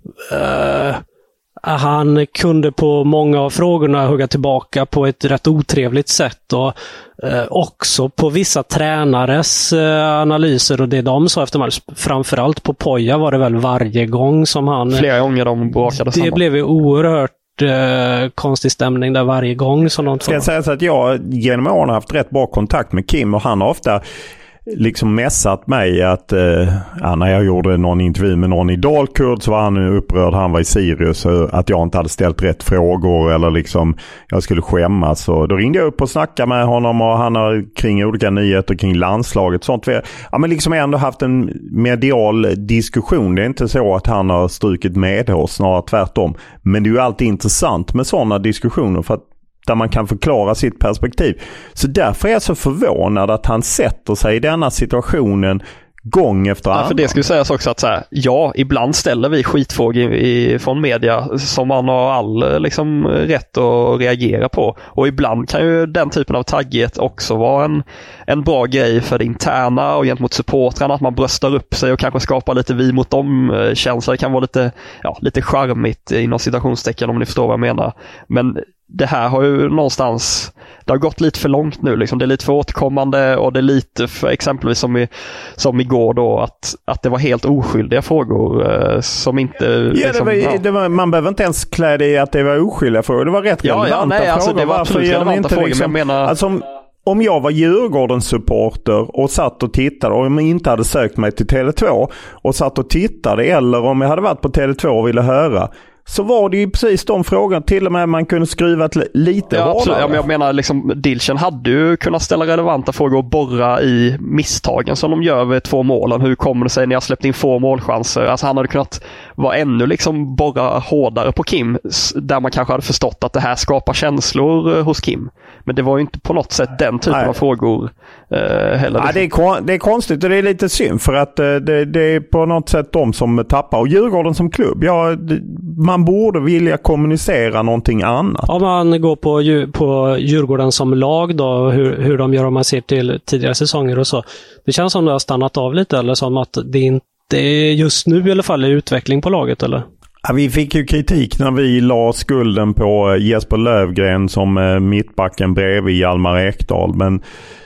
H: uh, han kunde på många av frågorna hugga tillbaka på ett rätt otrevligt sätt, och eh, också på vissa tränares eh, analyser och det de sa efter match. Framförallt på Poja var det väl varje gång som han...
I: Flera gånger de brakade samman.
H: Det blev ju oerhört eh, konstig stämning där varje gång. Som de
G: Ska jag säga så att jag genom åren har haft rätt bra kontakt med Kim, och han har ofta liksom mässat mig att eh, ja, när jag gjorde någon intervju med någon i Dalkurd så var han upprörd, han var i Sirius, att jag inte hade ställt rätt frågor eller liksom jag skulle skämmas. Och då ringde jag upp och snackade med honom, och han har kring olika nyheter kring landslaget sånt. Ja, men liksom ändå haft en medial diskussion. Det är inte så att han har strukit med oss, snarare tvärtom. Men det är ju alltid intressant med sådana diskussioner, för att där man kan förklara sitt perspektiv. Så därför är jag så förvånad att han sätter sig i denna situationen gång efter annan.
I: Ja, för det skulle sägas också att så här, ja, ibland ställer vi skitfrågor i, i, från media som man har all liksom, rätt att reagera på. Och ibland kan ju den typen av taggighet också vara en, en bra grej för det interna och gentemot supportrarna, att man bröstar upp sig och kanske skapar lite vi mot dem-känsla. Det kan vara lite, ja, lite charmigt inom citationstecken, om ni förstår vad jag menar. Men det här har ju någonstans, det har gått lite för långt nu liksom. Det är lite för återkommande och det är lite för, exempelvis som, i, som igår då, att, att det var helt oskyldiga frågor eh, som inte...
G: Ja,
I: liksom,
G: det var,
I: ja.
G: Det var, man behöver inte ens klä det i att det var oskyldiga frågor. Det var rätt
I: ja,
G: relevanta
I: ja, nej,
G: frågor.
I: alltså, det var absolut relevanta frågor, liksom, men jag menar...
G: Alltså, om, om jag var Djurgårdens supporter och satt och tittade och om jag inte hade sökt mig till Tele två och satt och tittade, eller om jag hade varit på Tele två och ville höra, så var det ju precis de frågorna, till och med man kunde skriva lite
I: ja,
G: hårdare.
I: Ja, men jag menar, liksom, Dilchen hade ju kunnat ställa relevanta frågor och borra i misstagen som de gör vid två målen. Hur kommer det sig när jag släppt in få målchanser? Alltså han hade kunnat vara ännu liksom borra hårdare på Kim, där man kanske hade förstått att det här skapar känslor hos Kim. Men det var ju inte på något sätt den typen Nej. av frågor eh, heller.
G: Ja, det, är kon- det är konstigt och det är lite synd, för att eh, det, det är på något sätt de som tappar. Och Djurgården som klubb, ja, det, man borde vilja kommunicera någonting annat.
H: Om man går på, på Djurgården som lag då, hur, hur de gör om man ser till tidigare säsonger och så. Det känns som det har stannat av lite, eller som att det inte är just nu i alla fall är utveckling på laget, eller?
G: Ja, vi fick ju kritik när vi la skulden på Jesper Lövgren som mittbacken bredvid Hjalmar Ekdal, men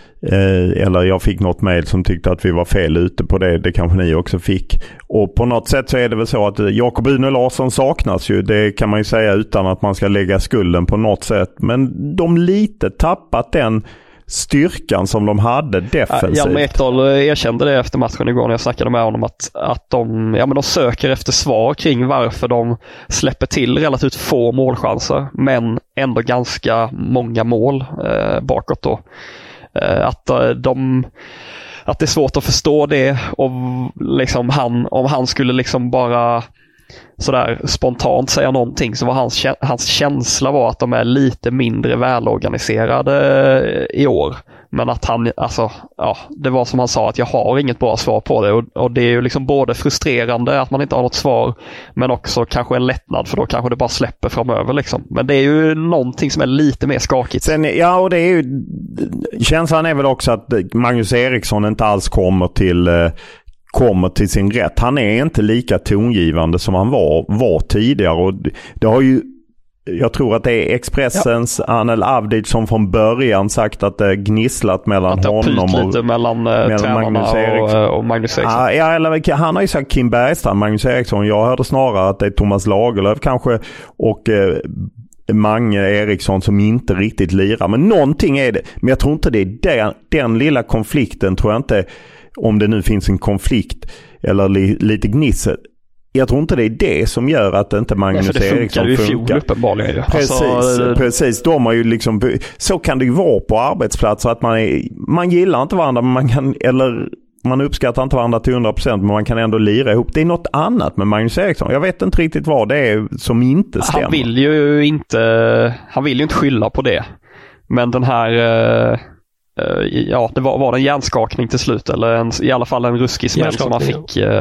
G: Eh, eller jag fick något mejl som tyckte att vi var fel ute på det. Det kanske ni också fick. Och på något sätt så är det väl så att Jakob Une Larsson saknas ju. Det kan man ju säga utan att man ska lägga skulden på något sätt. Men de lite tappat den styrkan som de hade defensivt.
I: Hjalmar Ekdal erkände det efter matchen igår när jag snackade med honom, att, att de, ja, men de söker efter svar kring varför de släpper till relativt få målchanser men ändå ganska många mål eh, bakåt då. Att, de, att det är svårt att förstå det, och liksom han, om han skulle liksom bara sådär spontant säga någonting, så var hans, hans känsla var att de är lite mindre välorganiserade i år. Men att han, alltså, ja, det var som han sa, att jag har inget bra svar på det. Och, och det är ju liksom både frustrerande att man inte har något svar, men också kanske en lättnad, för då kanske det bara släpper framöver liksom. Men det är ju någonting som är lite mer skakigt.
G: Sen, ja, och det är ju, känslan är väl också att Magnus Eriksson inte alls kommer till kommer till sin rätt. Han är inte lika tongivande som han var, var tidigare, och det har ju, jag tror att det är Expressens ja. Anel Avdic som från början sagt att det gnisslat mellan honom och,
I: lite mellan, mellan Magnus Eriksson. Och, och Magnus Eriksson.
G: Ah, ja, eller, han har ju sagt Kim Bergstrand, Magnus Eriksson. Jag hörde snarare att det är Thomas Lagerlöf kanske och eh, Mange Eriksson som inte riktigt lirar. Men någonting är det. Men jag tror inte det är den, den lilla konflikten, tror jag inte, om det nu finns en konflikt eller li, lite gnissel. Jag tror inte det är det som gör att inte Magnus ja, det Eriksson funkar.
I: Det funkar ju uppenbarligen. Ju.
G: Precis,
I: alltså,
G: precis. De har ju liksom, så kan det ju vara på arbetsplatser, att man, är, man gillar inte varandra, men man kan, eller man uppskattar inte varandra till hundra procent, men man kan ändå lira ihop. Det är något annat med Magnus Eriksson. Jag vet inte riktigt vad det är som inte stämmer.
I: Han vill ju inte, han vill ju inte skylla på det. Men den här... Uh... Ja, det var, var det en hjärnskakning till slut, eller en, i alla fall en ruskig smäll som han fick uh,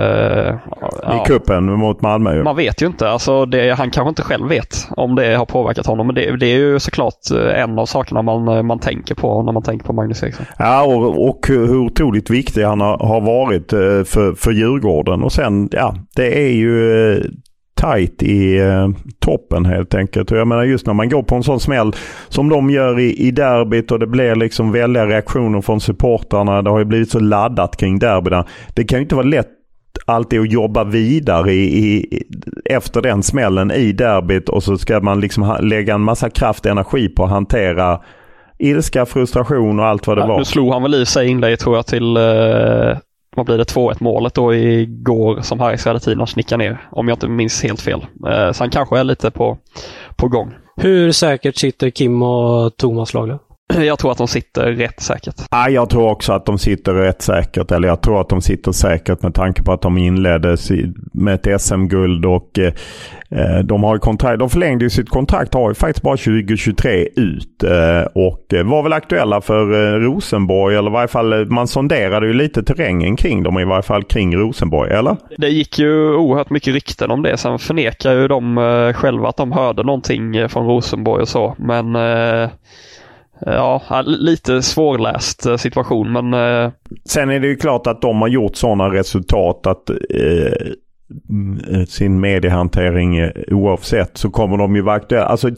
G: ja. i kuppen mot Malmö. Ju.
I: Man vet ju inte, alltså det, han kanske inte själv vet om det har påverkat honom, men det, det är ju såklart en av sakerna man, man tänker på när man tänker på Magnus Eriksson.
G: Ja, och, och hur otroligt viktig han har, har varit för, för Djurgården, och sen, ja, det är ju tajt i eh, toppen helt enkelt. Och jag menar, just när man går på en sån smäll som de gör i, i derbyt, och det blir liksom väldiga reaktioner från supportrarna. Det har ju blivit så laddat kring derbyna. Det kan ju inte vara lätt alltid att jobba vidare i, i, efter den smällen i derbyt, och så ska man liksom ha, lägga en massa kraft och energi på att hantera ilska, frustration och allt vad det ja, var.
I: Nu slog han väl i sig inlägg, tror jag, till eh... vad blir det, två ett målet då igår som Harry Svedettina snickar ner, om jag inte minns helt fel. Eh, så han kanske är lite på, på gång.
H: Hur säkert sitter Kim och Thomas Lagerlöf?
I: Jag tror att de sitter rätt säkert.
G: Ja, jag tror också att de sitter rätt säkert. Eller jag tror att de sitter säkert med tanke på att de inleddes med ett S M-guld, och eh, de har ju kontrakt. De förlängde ju sitt kontrakt, har ju faktiskt bara tjugo tjugotre ut, eh, och var väl aktuella för eh, Rosenborg, eller i varje fall man sonderade ju lite terrängen kring dem, i varje fall kring Rosenborg, eller?
I: Det gick ju oerhört mycket rykten om det. Sen förnekar ju de eh, själva att de hörde någonting från Rosenborg och så, men eh, ja, lite svårläst situation, men... Eh...
G: Sen är det ju klart att de har gjort sådana resultat att eh, sin mediehantering, oavsett, så kommer de ju vara aktuella. Alltså,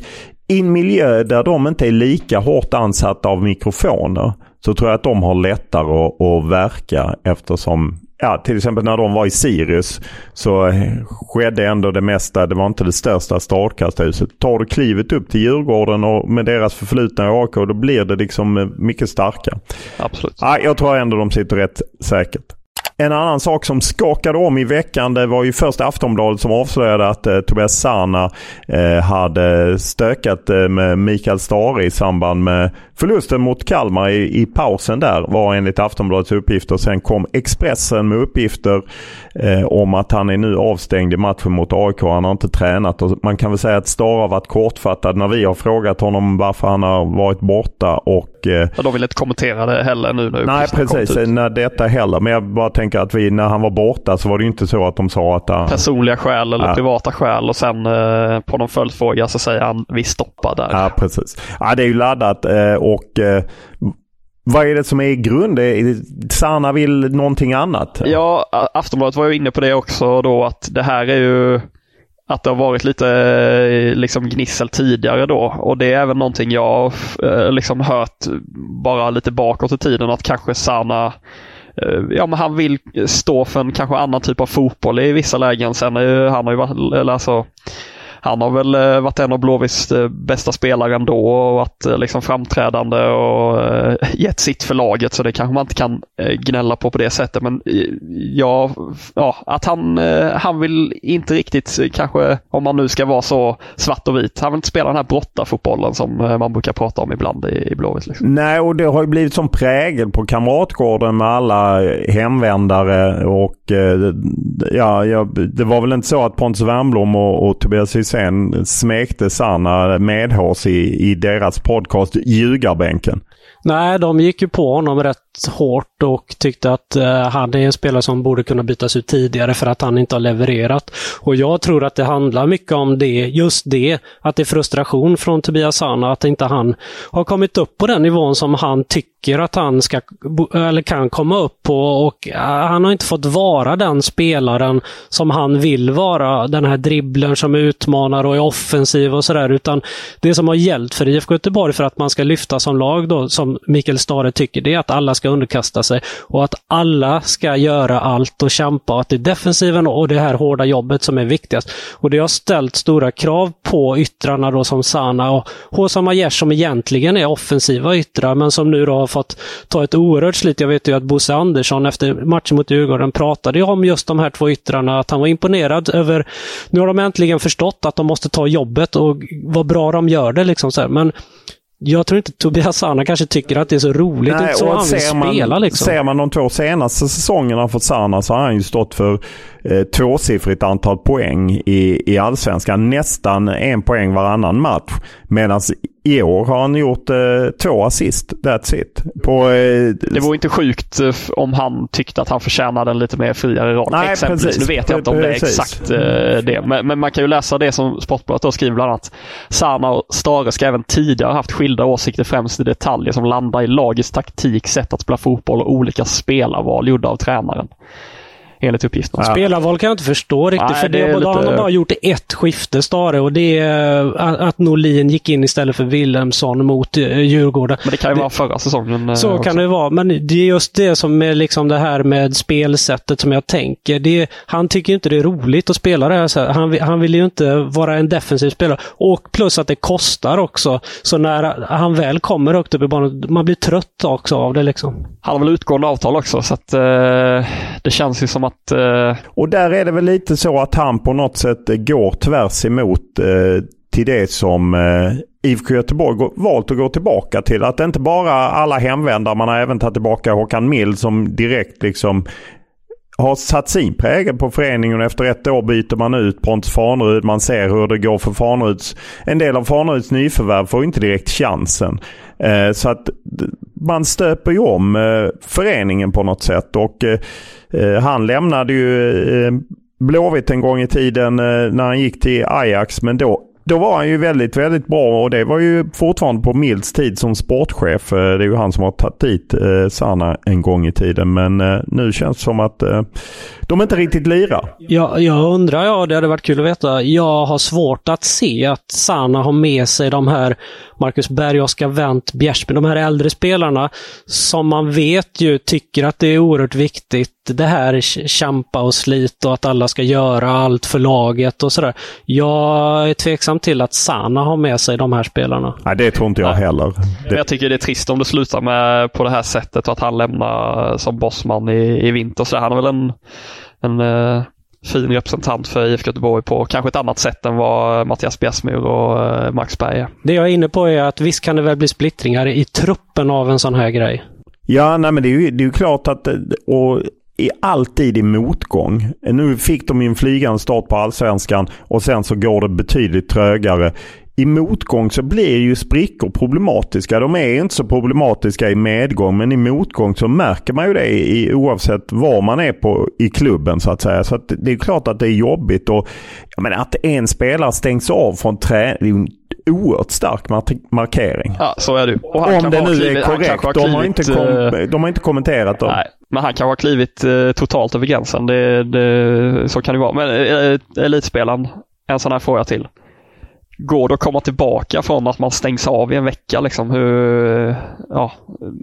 G: i en miljö där de inte är lika hårt ansatta av mikrofoner så tror jag att de har lättare att, att verka eftersom, ja, till exempel när de var i Sirius så skedde ändå det mesta, det var inte det största startkasthuset. Tar du klivet upp till Djurgården och med deras förflutna i A I K, då blir det liksom mycket starkare.
I: Absolut.
G: Ja, jag tror ändå de sitter rätt säkert. En annan sak som skakade om i veckan, det var ju först Aftonbladet som avslöjade att eh, Tobias Sana eh, hade stökat eh, med Mikael Stare i samband med förlusten mot Kalmar i, i pausen där, var enligt Aftonbladets uppgifter. Sen kom Expressen med uppgifter eh, om att han är nu avstängd i matchen mot A I K. Han har inte tränat och man kan väl säga att Stare har varit kortfattad när vi har frågat honom varför han har varit borta och... Eh,
I: ja, de vill inte kommentera det heller nu. nu
G: nej, precis. När detta heller. Men jag bara tänker att vi, när han var borta så var det ju inte så att de sa att han...
I: Personliga skäl eller
G: ja. privata
I: skäl och sen eh, på någon följdfråga så säger han vi stoppar där.
G: Ja, precis. Ja, det är ju laddat eh, och eh, vad är det som är i grund? Sana vill någonting annat?
I: Ja, Aftonbladet var ju inne på det också då att det här är ju att det har varit lite liksom gnissel tidigare då och det är även någonting jag eh, liksom hört bara lite bakåt i tiden att kanske Sana ja, men han vill stå för en kanske annan typ av fotboll i vissa lägen. Sen är ju, han har ju varit, eller alltså, han har väl varit en av Blåvitts bästa spelare ändå och varit liksom framträdande och gett sitt för laget, så det kanske man inte kan gnälla på på det sättet. Men ja, ja att han, han vill inte riktigt kanske, om man nu ska vara så svart och vit, han vill inte spela den här brottarfotbollen som man brukar prata om ibland i, i Blåvitt. Liksom.
G: Nej, och det har ju blivit som prägel på Kamratgården med alla hemvändare och ja, ja det var väl inte så att Pontus Wernbloom och, och Tobias Hysén smekte Sana medhårs i, i deras podcast Ljugarbänken.
H: Nej, de gick ju på honom rätt hårt och tyckte att uh, han är en spelare som borde kunna bytas ut tidigare för att han inte har levererat. Och jag tror att det handlar mycket om det, just det, att det är frustration från Tobias Sana att inte han har kommit upp på den nivån som han tycker att han ska eller kan komma upp på, och uh, han har inte fått vara den spelaren som han vill vara, den här dribblen som utmanar och är offensiv och sådär, utan det som har gällt för I F K Göteborg för att man ska lyfta som lag då, som Mikael Stare tycker, det är att alla ska underkasta sig och att alla ska göra allt och kämpa, och att det är defensiven och det här hårda jobbet som är viktigast. Och det har ställt stora krav på yttrarna då som Sana och Hossam Aiesh som egentligen är offensiva yttrar men som nu då har fått ta ett oerhört slit. Jag vet ju att Bosse Andersson efter matchen mot Djurgården pratade om just de här två yttrarna, att han var imponerad över, nu har de äntligen förstått att de måste ta jobbet och vad bra de gör det liksom så här. Men jag tror inte Tobias Sana kanske tycker att det är så roligt.
G: Nej,
H: inte så han vill spela
G: man,
H: liksom.
G: Ser man de två senaste säsongerna för Sana så har han ju stått för eh, tvåsiffrigt antal poäng i, i Allsvenskan. Nästan en poäng varannan match. Medan i år har han gjort eh, två assist. That's it. På, eh,
I: det var inte sjukt eh, om han tyckte att han förtjänade en lite mer friare roll.
G: Nej,
I: exempelvis.
G: precis.
I: Nu vet jag inte om
G: precis.
I: det är exakt eh, det. Men, men man kan ju läsa det som Sportbladet då skriver bland annat. Sana och Stare ska även tidigare haft skilda åsikter främst i detaljer som landar i lagets taktik, sätt att spela fotboll och olika spelarval gjorda av tränaren. Enligt uppgifterna.
H: Ja. Spelarval kan jag inte förstå riktigt.
I: Nej,
H: för det,
I: det
H: det
I: lite...
H: han har bara gjort ett skifte Stare, och det är att Norlin gick in istället för Wilhelmsson mot Djurgården.
I: Men det kan ju
H: det...
I: vara förra säsongen.
H: Så
I: också.
H: kan det vara. Men det är just det som är liksom det här med spelsättet som jag tänker. Det är, han tycker inte det är roligt att spela det här. Så han, han vill ju inte vara en defensiv spelare. Och plus att det kostar också. Så när han väl kommer högt upp i banan, man blir trött också av det liksom.
I: Han har väl utgående avtal också, så att eh, det känns ju som att Att, uh...
G: och där är det väl lite så att han på något sätt går tvärs emot uh, till det som uh, I F K Göteborg går, valt att gå tillbaka till. Att det inte bara alla hemvändare, man har även tagit tillbaka Håkan Mild som direkt liksom har satt sin prägel på föreningen. Efter ett år byter man ut Pontus Farnerud. Man ser hur det går för Farneruds. En del av Farneruds nyförvärv får inte direkt chansen. Eh, så att man stöper ju om eh, föreningen på något sätt. Och eh, han lämnade ju eh, Blåvitt en gång i tiden eh, när han gick till Ajax. Men då då var han ju väldigt, väldigt bra och det var ju fortfarande på Milds tid som sportchef. Det är ju han som har tagit dit eh, Sana en gång i tiden, men eh, nu känns det som att eh, de inte riktigt lirar.
H: Ja, jag undrar, ja, det hade varit kul att veta. Jag har svårt att se att Sana har med sig de här Marcus Berg, Oskar Wendt, Bjärsby, de här äldre spelarna som man vet ju tycker att det är oerhört viktigt. Det här kämpa och slit och att alla ska göra allt för laget och sådär. Jag är tveksam till att Sana har med sig de här spelarna.
G: Nej, det tror inte jag
I: Nej.
G: heller. Det...
I: Jag tycker det är trist om det slutar med på det här sättet och att han lämnar som bossman i, i vinter. Så han är väl en, en uh, fin representant för I F K Göteborg på kanske ett annat sätt än vad Mattias Bjärsmyr och uh, Max Berg är.
H: Det jag är inne på är att visst kan det väl bli splittringar i truppen av en sån här grej.
G: Ja, nej, men det är ju, det är ju klart att och är alltid i motgång. Nu fick de en flygande start på Allsvenskan och sen så går det betydligt trögare. I motgång så blir ju sprickor problematiska. De är inte så problematiska i medgång, men i motgång så märker man ju det i, oavsett var man är på i klubben så att säga. Så att det är klart att det är jobbigt och jag menar, att en spelare stängs av från träning, oerhört stark markering.
I: Ja, så är det. Och
G: han om det nu
I: klivit,
G: är korrekt. Ha klivit, de, har inte kom, de har inte kommenterat dem.
I: Nej, men han kan ha klivit uh, totalt över gränsen. Det, det, så kan det vara. Men uh, elitspelaren, en sån här fråga till. Går det att komma tillbaka från att man stängs av i en vecka? Liksom, hur, ja,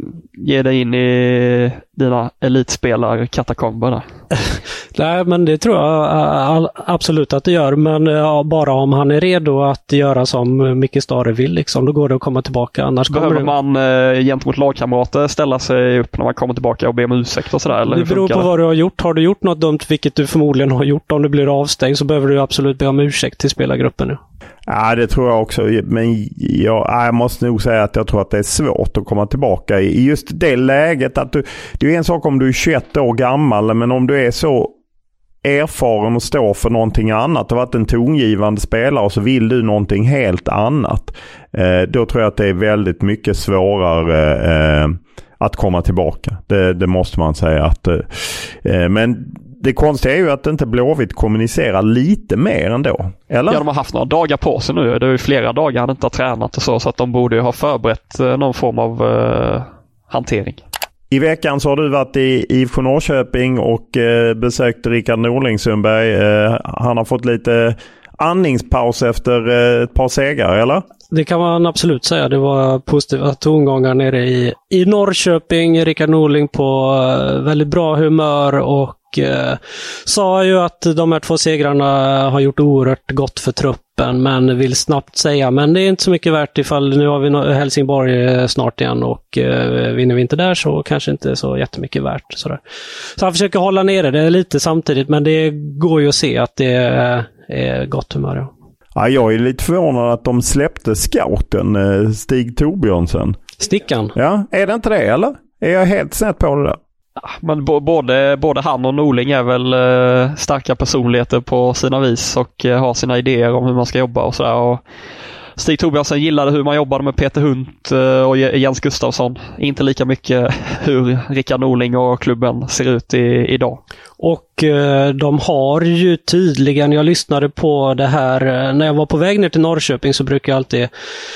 I: ge dig in i dina elitspelare katakomber där.
H: Nej, men det tror jag absolut att det gör. Men ja, bara om han är redo att göra som Micke Stare vill, liksom, då går det att komma tillbaka. Annars
I: behöver
H: det...
I: man eh, gentemot lagkamrater ställa sig upp när man kommer tillbaka och be om ursäkt och sådär? Eller
H: det beror på det? Vad du har gjort. Har du gjort något dumt, vilket du förmodligen har gjort, om du blir avstängd, så behöver du absolut be om ursäkt till spelargruppen nu.
G: Ja, det tror jag också. Men jag, jag måste nog säga att jag tror att det är svårt att komma tillbaka i just det läget. Att du, det är en sak om du är tjugoett år gammal, men om du är så erfaren och står för någonting annat och varit en tongivande spelare och så vill du någonting helt annat. Eh, då tror jag att det är väldigt mycket svårare eh, att komma tillbaka. Det, det måste man säga. att eh, Men det konstiga är ju att inte Blåvitt kommunicerar lite mer ändå. Eller?
I: Ja, de har haft några dagar på sig nu. Det är ju flera dagar han inte har tränat och så, så att de borde ha förberett någon form av uh, hantering.
G: I veckan så har du varit i I F K Norrköping och eh, besökt Rickard Norling, Sundberg. Eh, han har fått lite andningspaus efter eh, ett par segrar, eller?
H: Det kan man absolut säga. Det var positiva tongångar nere i, i Norrköping. Rickard Norling på uh, väldigt bra humör och uh, sa ju att de här två segrarna har gjort oerhört gott för truppen, men vill snabbt säga, men det är inte så mycket värt ifall nu har vi Helsingborg snart igen och uh, vinner vi inte där så kanske inte så jättemycket värt. Sådär. Så han försöker hålla nere det lite samtidigt, men det går ju att se att det är, är gott humör. Ja.
G: Ja, jag är lite förvånad att de släppte scouten Stig Torbjörnsen.
H: Stickan?
G: Ja, är det inte det eller? Är jag helt snett på det där?
I: Ja, men b- både, både han och Norling är väl eh, starka personligheter på sina vis och eh, har sina idéer om hur man ska jobba och sådär. Och Stig Torbjörnsen gillade hur man jobbade med Peter Hunt eh, och Jens Gustafsson. Inte lika mycket hur Rickard Norling och klubben ser ut i, idag.
H: Och eh, de har ju tydligen, jag lyssnade på det här, eh, när jag var på väg ner till Norrköping så brukar jag alltid,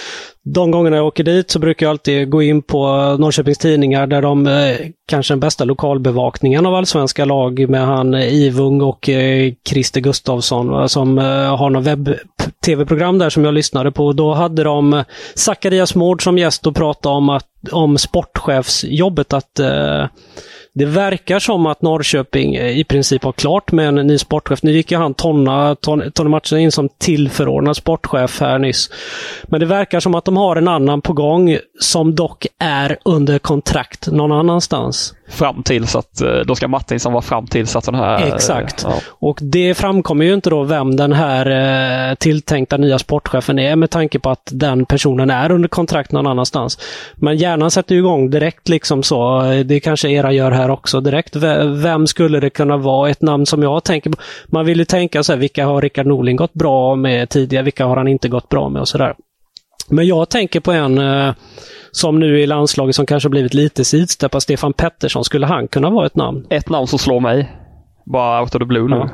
H: de gångerna jag åker dit så brukar jag alltid gå in på Norrköpings tidningar där de, eh, kanske den bästa lokalbevakningen av allsvenska lag med han Ivung och eh, Christer Gustafsson som eh, har någon webb-tv-program där som jag lyssnade på. Då hade de Zacharias Mård som gäst och pratade om, att, om sportchefsjobbet, att eh, det verkar som att Norrköping i princip har klart med en ny sportchef. Nu gick ju han Tonna, Tony, Tony Mattsson in som tillförordnad sportchef här nyss. Men det verkar som att de har en annan på gång som dock är under kontrakt någon annanstans.
I: Fram till så att då ska Martinsson vara fram till så att den här...
H: Exakt. Ja. Och det framkommer ju inte då vem den här eh, tilltänkta nya sportchefen är med tanke på att den personen är under kontrakt någon annanstans. Men hjärnan sätter ju igång direkt liksom så. Det kanske era gör här också direkt. Vem skulle det kunna vara? Ett namn som jag tänker på. Man vill ju tänka så här, vilka har Rickard Norling gått bra med tidigare? Vilka har han inte gått bra med och sådär. Men jag tänker på en eh, som nu i landslaget som kanske blivit lite sidsteppa, Stefan Pettersson. Skulle han kunna vara ett namn?
I: Ett namn som slår mig. Bara out of the blue nu. Ja.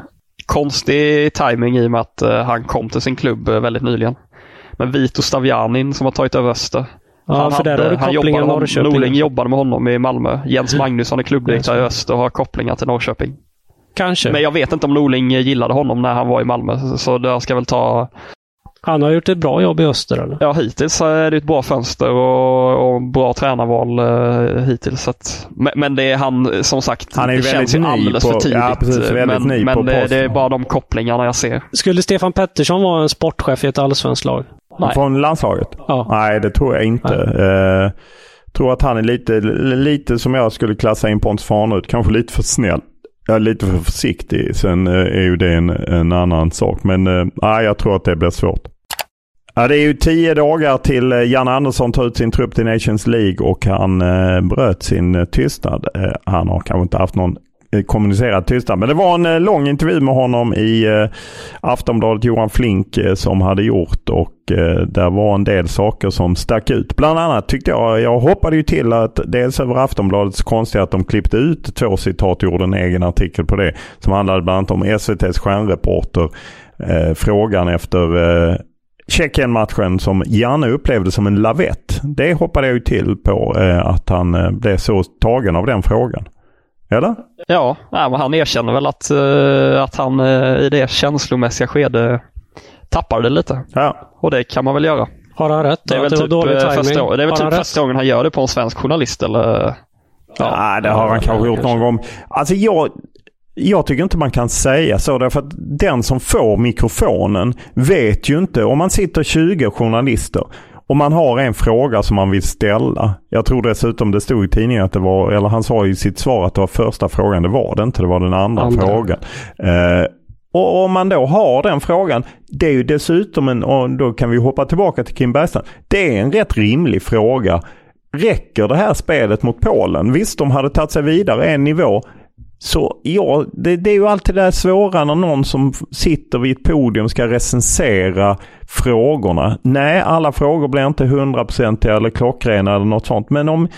I: konstig timing i och med att uh, han kom till sin klubb uh, väldigt nyligen. Men Vito Stavianin som har tagit över Öster.
H: Ja,
I: han
H: för
I: hade,
H: där har du
I: han
H: kopplingen
I: jobbade,
H: Norrköping.
I: Norling jobbade med honom i Malmö. Jens Magnusson är klubbdirektör i Öster och har kopplingar till Norrköping.
H: Kanske.
I: Men jag vet inte om Norling gillade honom när han var i Malmö. Så det ska väl ta...
H: Han har gjort ett bra jobb i Öster, eller?
I: Ja, hittills är det ett bra fönster och, och bra tränarval uh, hittills. Så att, men, men det är han, som sagt,
G: han är
I: det känns ju alldeles
G: på,
I: för tidigt.
G: Ja, precis,
I: men
G: ny
I: men
G: på
I: det, det är bara de kopplingarna jag ser.
H: Skulle Stefan Pettersson vara en sportchef i ett allsvenskt lag?
G: Nej. Från landslaget?
H: Ja.
G: Nej, det tror jag inte. Jag uh, tror att han är lite, lite som jag skulle klassa in Pontus Farnerud. Kanske lite för snäll. Jag är lite för försiktig. Sen uh, är ju det en, en annan sak. Men uh, nej, jag tror att det blir svårt. Ja, det är ju tio dagar till Jan Andersson tar ut sin trupp till Nations League och han eh, bröt sin eh, tystnad. Eh, han har kanske inte haft någon eh, kommunicerad tystnad. Men det var en eh, lång intervju med honom i eh, Aftonbladet, Johan Flink eh, som hade gjort och eh, där var en del saker som stack ut. Bland annat tyckte jag, jag hoppade ju till att dels över Aftonbladets konstiga att de klippte ut två citat och gjorde en egen artikel på det som handlade bland annat om S V T:s stjärnreporter. Eh, frågan efter... Eh, Tjeckien-matchen som Janne upplevde som en lavett. Det hoppade jag ju till på eh, att han eh, blev så tagen av den frågan. Eller?
I: Ja, nej, men han erkänner väl att, uh, att han uh, i det känslomässiga skede tappade det lite.
G: Ja.
I: Och det kan man väl göra.
H: Har han rätt?
I: Det är väl
H: typ
I: första, det är väl typ första gången han gör det på en svensk journalist eller...
G: Ja, nej, det har han kanske gjort någon gång. Alltså jag... Jag tycker inte man kan säga så därför att den som får mikrofonen vet ju inte, om man sitter tjugo journalister och man har en fråga som man vill ställa. Jag tror dessutom det stod i tidningen att det var, eller han sa i sitt svar att det var första frågan, det var det inte, det var den andra, andra. frågan. Eh, och om man då har den frågan, det är ju dessutom en, och då kan vi hoppa tillbaka till Kim Bergstrand, det är en rätt rimlig fråga. Räcker det här spelet mot Polen? Visst, de hade tagit sig vidare en nivå. Så ja, det, det är ju alltid det svåra när någon som sitter vid ett podium ska recensera frågorna. Nej, alla frågor blir inte hundra procent eller klockrena eller något sånt. Men om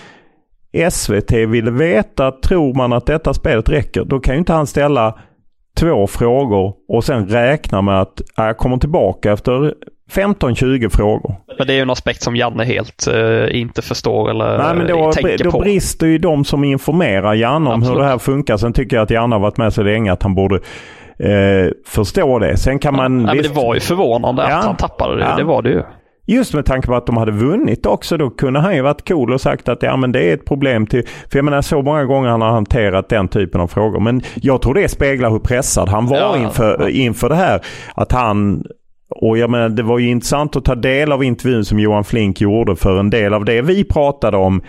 G: S V T vill veta, tror man att detta spelet räcker, då kan ju inte han ställa två frågor och sen räkna med att jag kommer tillbaka efter femton tjugo frågor.
I: Men det är ju en aspekt som Janne helt uh, inte förstår eller
G: Nej, men då,
I: tänker
G: då
I: på.
G: Då brister ju de som informerar Janne om Absolut. hur det här funkar. Sen tycker jag att Janne har varit med så länge att han borde eh, förstå det. Sen kan man...
I: Ja,
G: visst...
I: men det var ju förvånande ja. att han tappade det. Ja. Det var det ju.
G: Just med tanke på att de hade vunnit också, då kunde han ju varit cool och sagt att ja, men det är ett problem till... För jag menar, så många gånger han har hanterat den typen av frågor. Men jag tror det speglar hur pressad han var ja. inför, inför det här. Att han... Och jag menar, det var ju intressant att ta del av intervjun som Johan Flink gjorde, för en del av det vi pratade om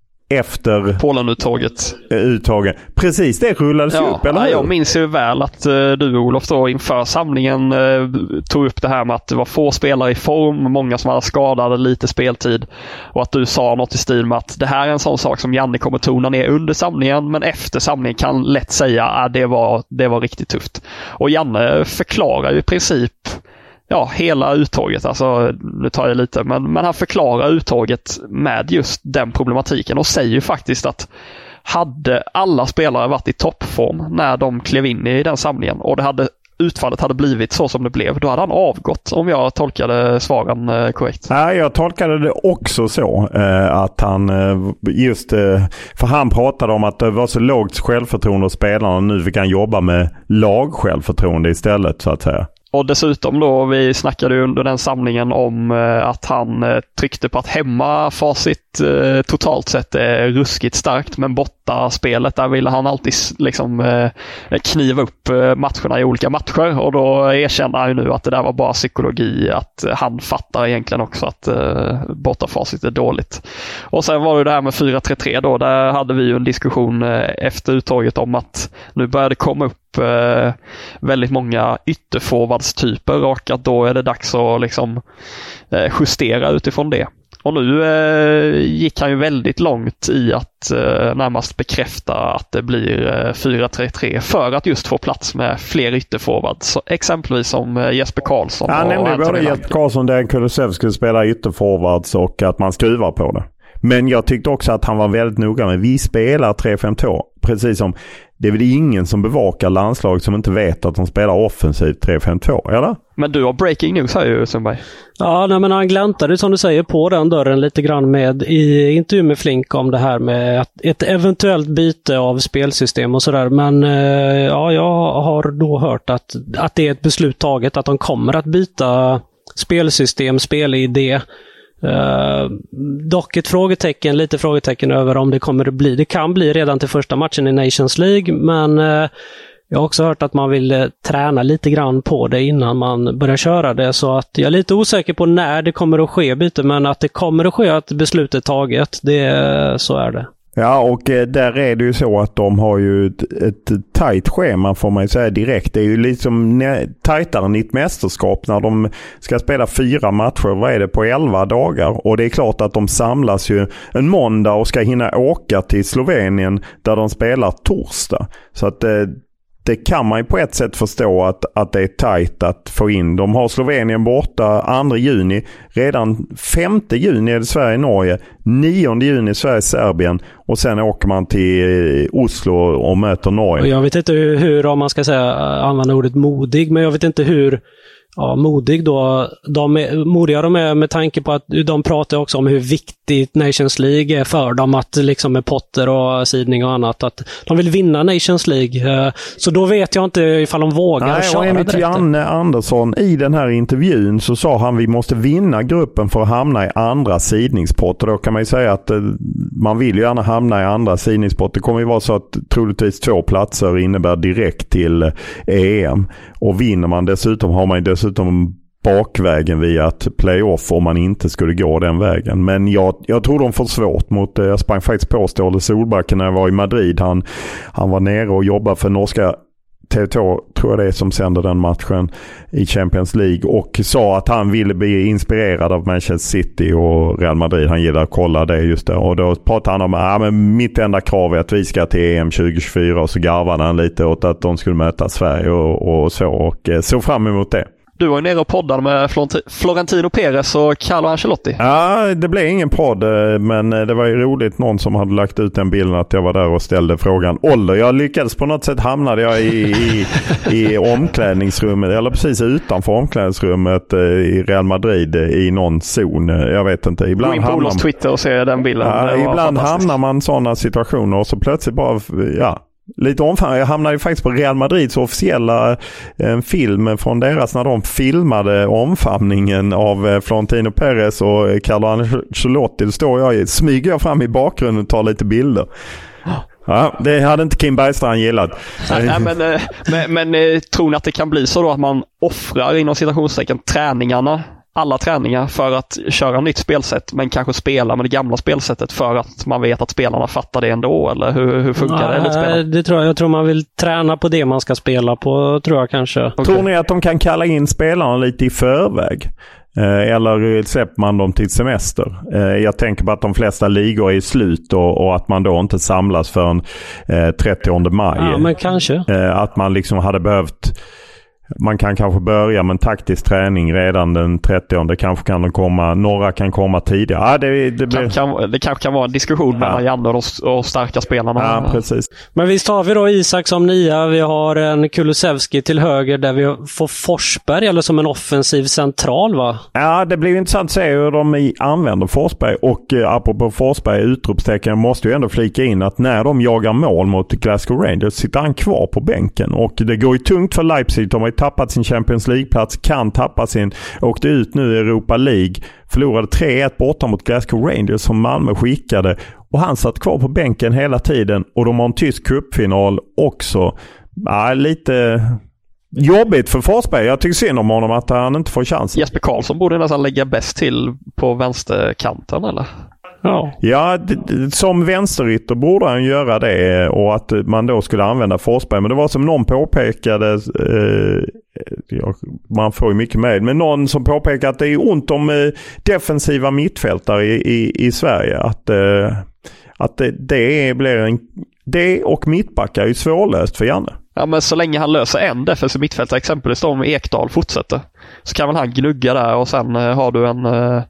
G: efter
I: Polen-uttaget.
G: Uttagen. Precis, det rullades
I: ja,
G: upp, eller hur?
I: Jag minns ju väl att uh, du, Olof, då inför samlingen uh, tog upp det här med att det var få spelare i form, många som hade skadade, lite speltid, och att du sa något i stil med att det här är en sån sak som Janne kommer tona ner under samlingen, men efter samlingen kan lätt säga att ah, det, var, det var riktigt tufft. Och Janne förklarar ju i princip Ja, hela uttaget, alltså nu tar jag lite, men, men han förklarar uttaget med just den problematiken och säger ju faktiskt att hade alla spelare varit i toppform när de klev in i den samlingen och det hade, utfallet hade blivit så som det blev, då hade han avgått, om jag tolkade svaren eh, korrekt.
G: Ja, jag tolkade det också så eh, att han eh, just, eh, för han pratade om att det var så lågt självförtroende hos spelarna och nu fick han jobba med lagsjälvförtroende istället så att säga.
I: Och dessutom då, vi snackade ju under den samlingen om eh, att han eh, tryckte på att hemma facit eh, totalt sett är ruskigt starkt, men borta spelet där ville han alltid liksom eh, kniva upp eh, matcherna i olika matcher, och då erkänner han ju nu att det där var bara psykologi, att eh, han fattar egentligen också att eh, borta facit är dåligt. Och sen var det det här med fyra tre tre då, där hade vi ju en diskussion eh, efter uttaget om att nu började komma upp Eh, väldigt många ytterforwardstyper och att då är det dags att liksom, eh, justera utifrån det. Och nu eh, gick han ju väldigt långt i att eh, närmast bekräfta att det blir eh, fyra tre tre för att just få plats med fler ytterforwards. Exempelvis som eh, Jesper Karlsson.
G: Han nämnde både Jesper Karlsson där Kulusevski skulle spela ytterforwards och att man skruvar på det. Men jag tyckte också att han var väldigt noga med vi spelar tre fem två. Precis som det är väl ingen som bevakar landslag som inte vet att de spelar offensivt tre fem två, eller?
I: Men du har breaking news här ju, Sundberg.
H: Ja, nej, men han gläntade som du säger på den dörren lite grann med i intervju med Flink om det här med att ett eventuellt byte av spelsystem och sådär. Men eh, ja, jag har då hört att, att det är ett beslut taget att de kommer att byta spelsystem, spelidé. Uh, dock ett frågetecken, lite frågetecken över om det kommer att bli. Det kan bli redan till första matchen i Nations League, men uh, jag har också hört att man vill uh, träna lite grann på det innan man börjar köra det, så att jag är lite osäker på när det kommer att ske byte, men att det kommer att ske att beslutet är taget, det, uh, så är det.
G: Ja, och eh, där är det ju så att de har ju ett, ett tajt schema, får man ju säga direkt. Det är ju liksom ne- tajtare än i ett mästerskap när de ska spela fyra matcher, vad är det, på elva dagar. Och det är klart att de samlas ju en måndag och ska hinna åka till Slovenien där de spelar torsdag. Så att eh, det kan man ju på ett sätt förstå att, att det är tajt att få in. De har Slovenien borta andra juni. Redan femte juni är det Sverige-Norge. nionde juni Sverige-Serbien. Och sen åker man till Oslo och möter Norge.
H: Och jag vet inte hur, hur, om man ska säga, använda ordet modig, men jag vet inte hur ja, modig då. De är, modiga de är med tanke på att de pratar också om hur viktigt Nations League är för dem, att liksom med Potter och sidning och annat, att de vill vinna Nations League. Så då vet jag inte ifall de vågar.
G: Nej,
H: köra
G: och enligt Janne Andersson i den här intervjun så sa han vi måste vinna gruppen för att hamna i andra sidningspott. Och då kan man ju säga att man vill ju gärna hamna i andra sidningspott. Det kommer ju vara så att troligtvis två platser innebär direkt till E M. Och vinner man dessutom har man ju dessutom bakvägen via ett playoff om man inte skulle gå den vägen. Men jag, jag tror de får svårt mot, jag sprang faktiskt på Ståle Solbacken när jag var i Madrid. Han, han var nere och jobbade för norska T V två, tror jag det är, som sänder den matchen i Champions League, och sa att han ville bli inspirerad av Manchester City och Real Madrid. Han gillar att kolla det just där. Och då pratade han om att ah, mitt enda krav är att vi ska till E M tjugo tjugofyra, och så garvade han lite åt att de skulle möta Sverige och, och så, och eh, så fram emot det.
I: Du var ju nere och poddade med Florentino Perez och Carlo Ancelotti.
G: Ja, det blev ingen podd, men det var ju roligt. Någon som hade lagt ut den bilden att jag var där och ställde frågan ålder. Jag lyckades på något sätt, hamnade jag i, i, i omklädningsrummet, eller precis utanför omklädningsrummet i Real Madrid i någon zon. Jag vet inte. Ibland
I: gå in på Olos Twitter och se den bilden.
G: Ja, ibland hamnar man i sådana situationer och så plötsligt bara, ja, lite omfamning. Jag hamnade ju faktiskt på Real Madrids officiella en film från deras när de filmade omfamningen av Florentino Perez och Carlo Ancelotti. Då står jag, smyger jag fram i bakgrunden och tar lite bilder. Ja, det hade inte Kim Bergstrand gillat.
I: Nej, men, men, men tror ni att det kan bli så då att man offrar inom citationstecken träningarna, alla träningar, för att köra nytt spelsätt, men kanske spela med det gamla spelsättet för att man vet att spelarna fattar det ändå, eller hur, hur funkar
H: ja, det? Det tror jag. Jag tror man vill träna på det man ska spela på, tror jag kanske.
G: Okay. Tror ni att de kan kalla in spelarna lite i förväg? Eller släpper man dem till semester? Jag tänker på att de flesta ligor är i slut och, och att man då inte samlas förrän trettionde maj.
H: Ja, men kanske.
G: Att man liksom hade behövt... Man kan kanske börja med en taktisk träning redan den trettionde. Kanske kan de komma, några kan komma tidigare. Ja, det, det, blir...
I: kan, det kanske kan vara en diskussion mellan ja. Janne och, och starka spelarna.
G: Ja, precis.
H: Men visst har vi då Isak som nia. Vi har en Kulusevski till höger där vi får Forsberg eller som en offensiv central, va?
G: Ja, det blir intressant att se hur de använder Forsberg. Och eh, apropå Forsberg, utropstecken, måste ju ändå flika in att när de jagar mål mot Glasgow Rangers sitter han kvar på bänken. Och det går ju tungt för Leipzig. De har ju tappat sin Champions League-plats, kan tappa sin, åkte ut nu i Europa League, förlorade tre ett borta mot Glasgow Rangers som Malmö skickade, och han satt kvar på bänken hela tiden, och de har en tysk cupfinal också. Ja, lite jobbigt för Forsberg. Jag tycker synd om honom att han inte får chansen.
I: Jesper Karlsson borde nästan lägga bäst till på vänsterkanten, eller?
G: Ja, ja d- d- som vänsterytter borde han göra det, och att man då skulle använda Forsberg. Men det var som någon påpekade, eh, ja, man får ju mycket med, men någon som påpekade att det är ont om eh, defensiva mittfältare i, i, i Sverige. Att, eh, att det, det blir en, det och mittbackar är ju svårlöst för Janne.
I: Ja, men så länge han löser en defensiv mittfältare, exempelvis då om Ekdal fortsätter, så kan väl han gnugga där, och sen eh, har du en... Eh,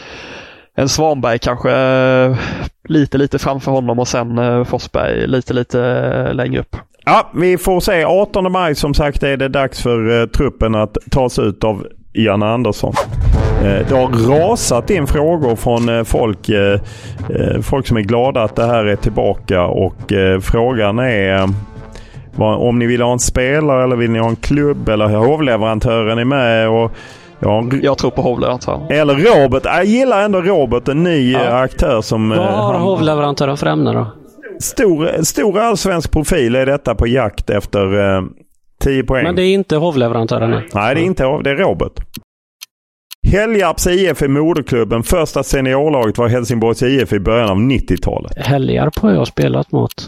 I: En Svanberg kanske lite lite framför honom, och sen Forsberg lite lite längre upp.
G: Ja, vi får se. artonde maj som sagt är det dags för uh, truppen att tas ut av Janne Andersson. Uh, det har rasat in frågor från uh, folk, uh, uh, folk som är glada att det här är tillbaka och uh, frågan är uh, vad, om ni vill ha en spelare eller vill ni ha en klubb eller hovleverantören är med och ja,
I: jag tror på hovleverantören.
G: Eller Robert. Jag gillar ändå Robert, en ny ja. aktör som...
H: Vad har han, hovleverantören för ämne då?
G: Stor, stor allsvensk profil är detta på jakt efter eh, tio poäng.
H: Men det är inte hovleverantören?
G: Nej, det är inte det är Robert. Helgarps I F i moderklubben. Första seniorlaget var Helsingborgs I F i början av nittiotalet.
H: Helgarp har jag spelat mot.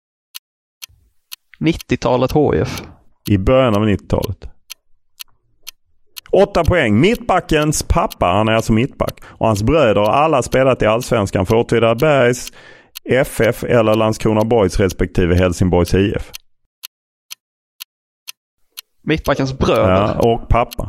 I: nittiotalet H I F.
G: I början av nittiotalet. Åtta poäng. Mittbackens pappa, han är alltså mittback. Och hans bröder har alla spelat i Allsvenskan för Åtvidabergs, F F eller Landskrona Boys respektive Helsingborgs I F.
I: Mittbackens bröder?
G: Ja, och pappa.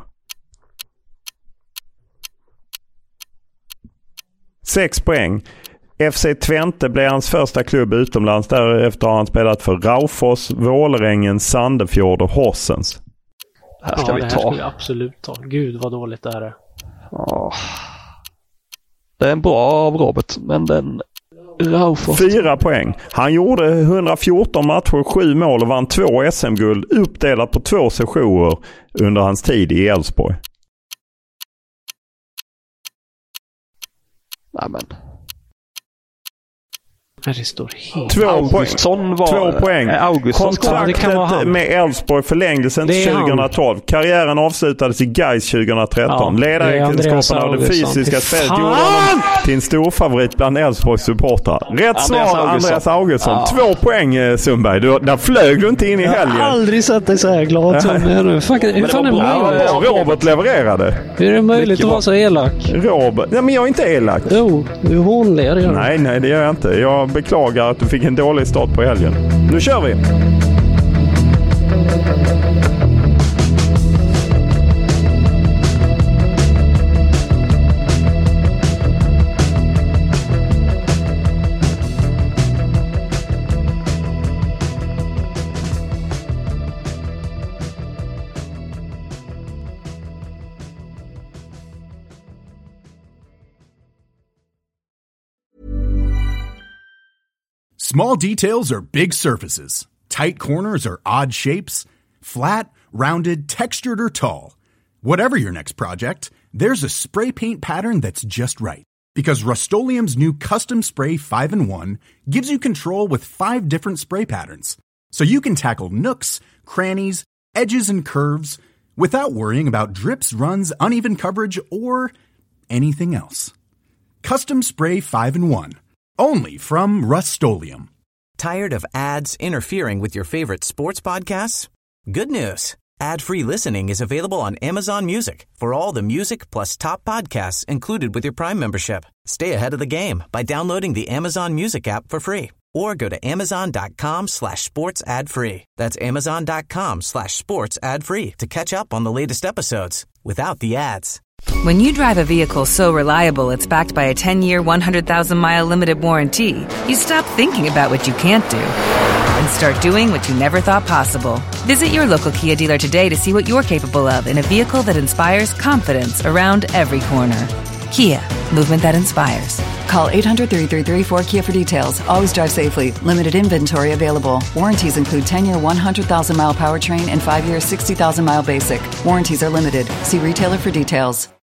G: Sex poäng. F C Twente blev hans första klubb utomlands. Därefter har han spelat för Raufoss, Vålerengen, Sandefjord och Horsens.
I: Det här ska
H: ja,
I: vi
H: det
I: ta.
H: här ska vi absolut ta. Gud vad dåligt det här är.
I: Oh. Det är en bra av Robert, men den Raufoss.
G: Fyra poäng. Han gjorde hundrafjorton matcher, sju mål och vann två S M-guld uppdelat på två sessioner under hans tid i Elfsborg.
I: Nämen.
H: Det står helt...
G: Två,
I: Augustsson var,
G: två poäng.
I: Augustsson
G: Kontraktet med Elfsborg förlängdes inte tjugohundratolv. Karriären avslutades i Gais tjugohundratretton. Ja, ledaregenskapen av det fysiska spelet gjorde honom till en stor favorit bland Elfsborgs supportrar. Rätt svar, Andreas Augustsson. Ja. Två poäng, Sundberg. Du, där flög du inte in i helgen.
H: Jag har aldrig sett dig så här glad som jag nu. Fuck, hur fan är det
G: möjligt? Robert levererade.
H: Hur är det möjligt att vara så elak?
G: Robert. Nej, men jag är inte elak.
H: Jo, du hånler. Jag.
G: Nej, nej, det gör jag inte. Jag beklagar att du fick en dålig start på helgen. Nu kör vi!
C: Small details are big surfaces. Tight corners are odd shapes. Flat, rounded, textured, or tall. Whatever your next project, there's a spray paint pattern that's just right. Because Rust-Oleum's new Custom Spray five in one gives you control with five different spray patterns. So you can tackle nooks, crannies, edges, and curves without worrying about drips, runs, uneven coverage, or anything else. Custom Spray five in one. Only from Rust-Oleum.
A: Tired of ads interfering with your favorite sports podcasts? Good news. Ad-free listening is available on Amazon Music for all the music plus top podcasts included with your Prime membership. Stay ahead of the game by downloading the Amazon Music app for free or go to amazon.com slash sports ad free. That's amazon.com slash sports ad free to catch up on the latest episodes without the ads.
D: When you drive a vehicle so reliable it's backed by a ten-year, one hundred thousand mile limited warranty, you stop thinking about what you can't do and start doing what you never thought possible. Visit your local Kia dealer today to see what you're capable of in a vehicle that inspires confidence around every corner. Kia, movement that inspires.
J: Call eight hundred, three three three, four K I A for details. Always drive safely. Limited inventory available. Warranties include ten-year, one hundred thousand mile powertrain and five-year, sixty thousand mile basic. Warranties are limited. See retailer for details.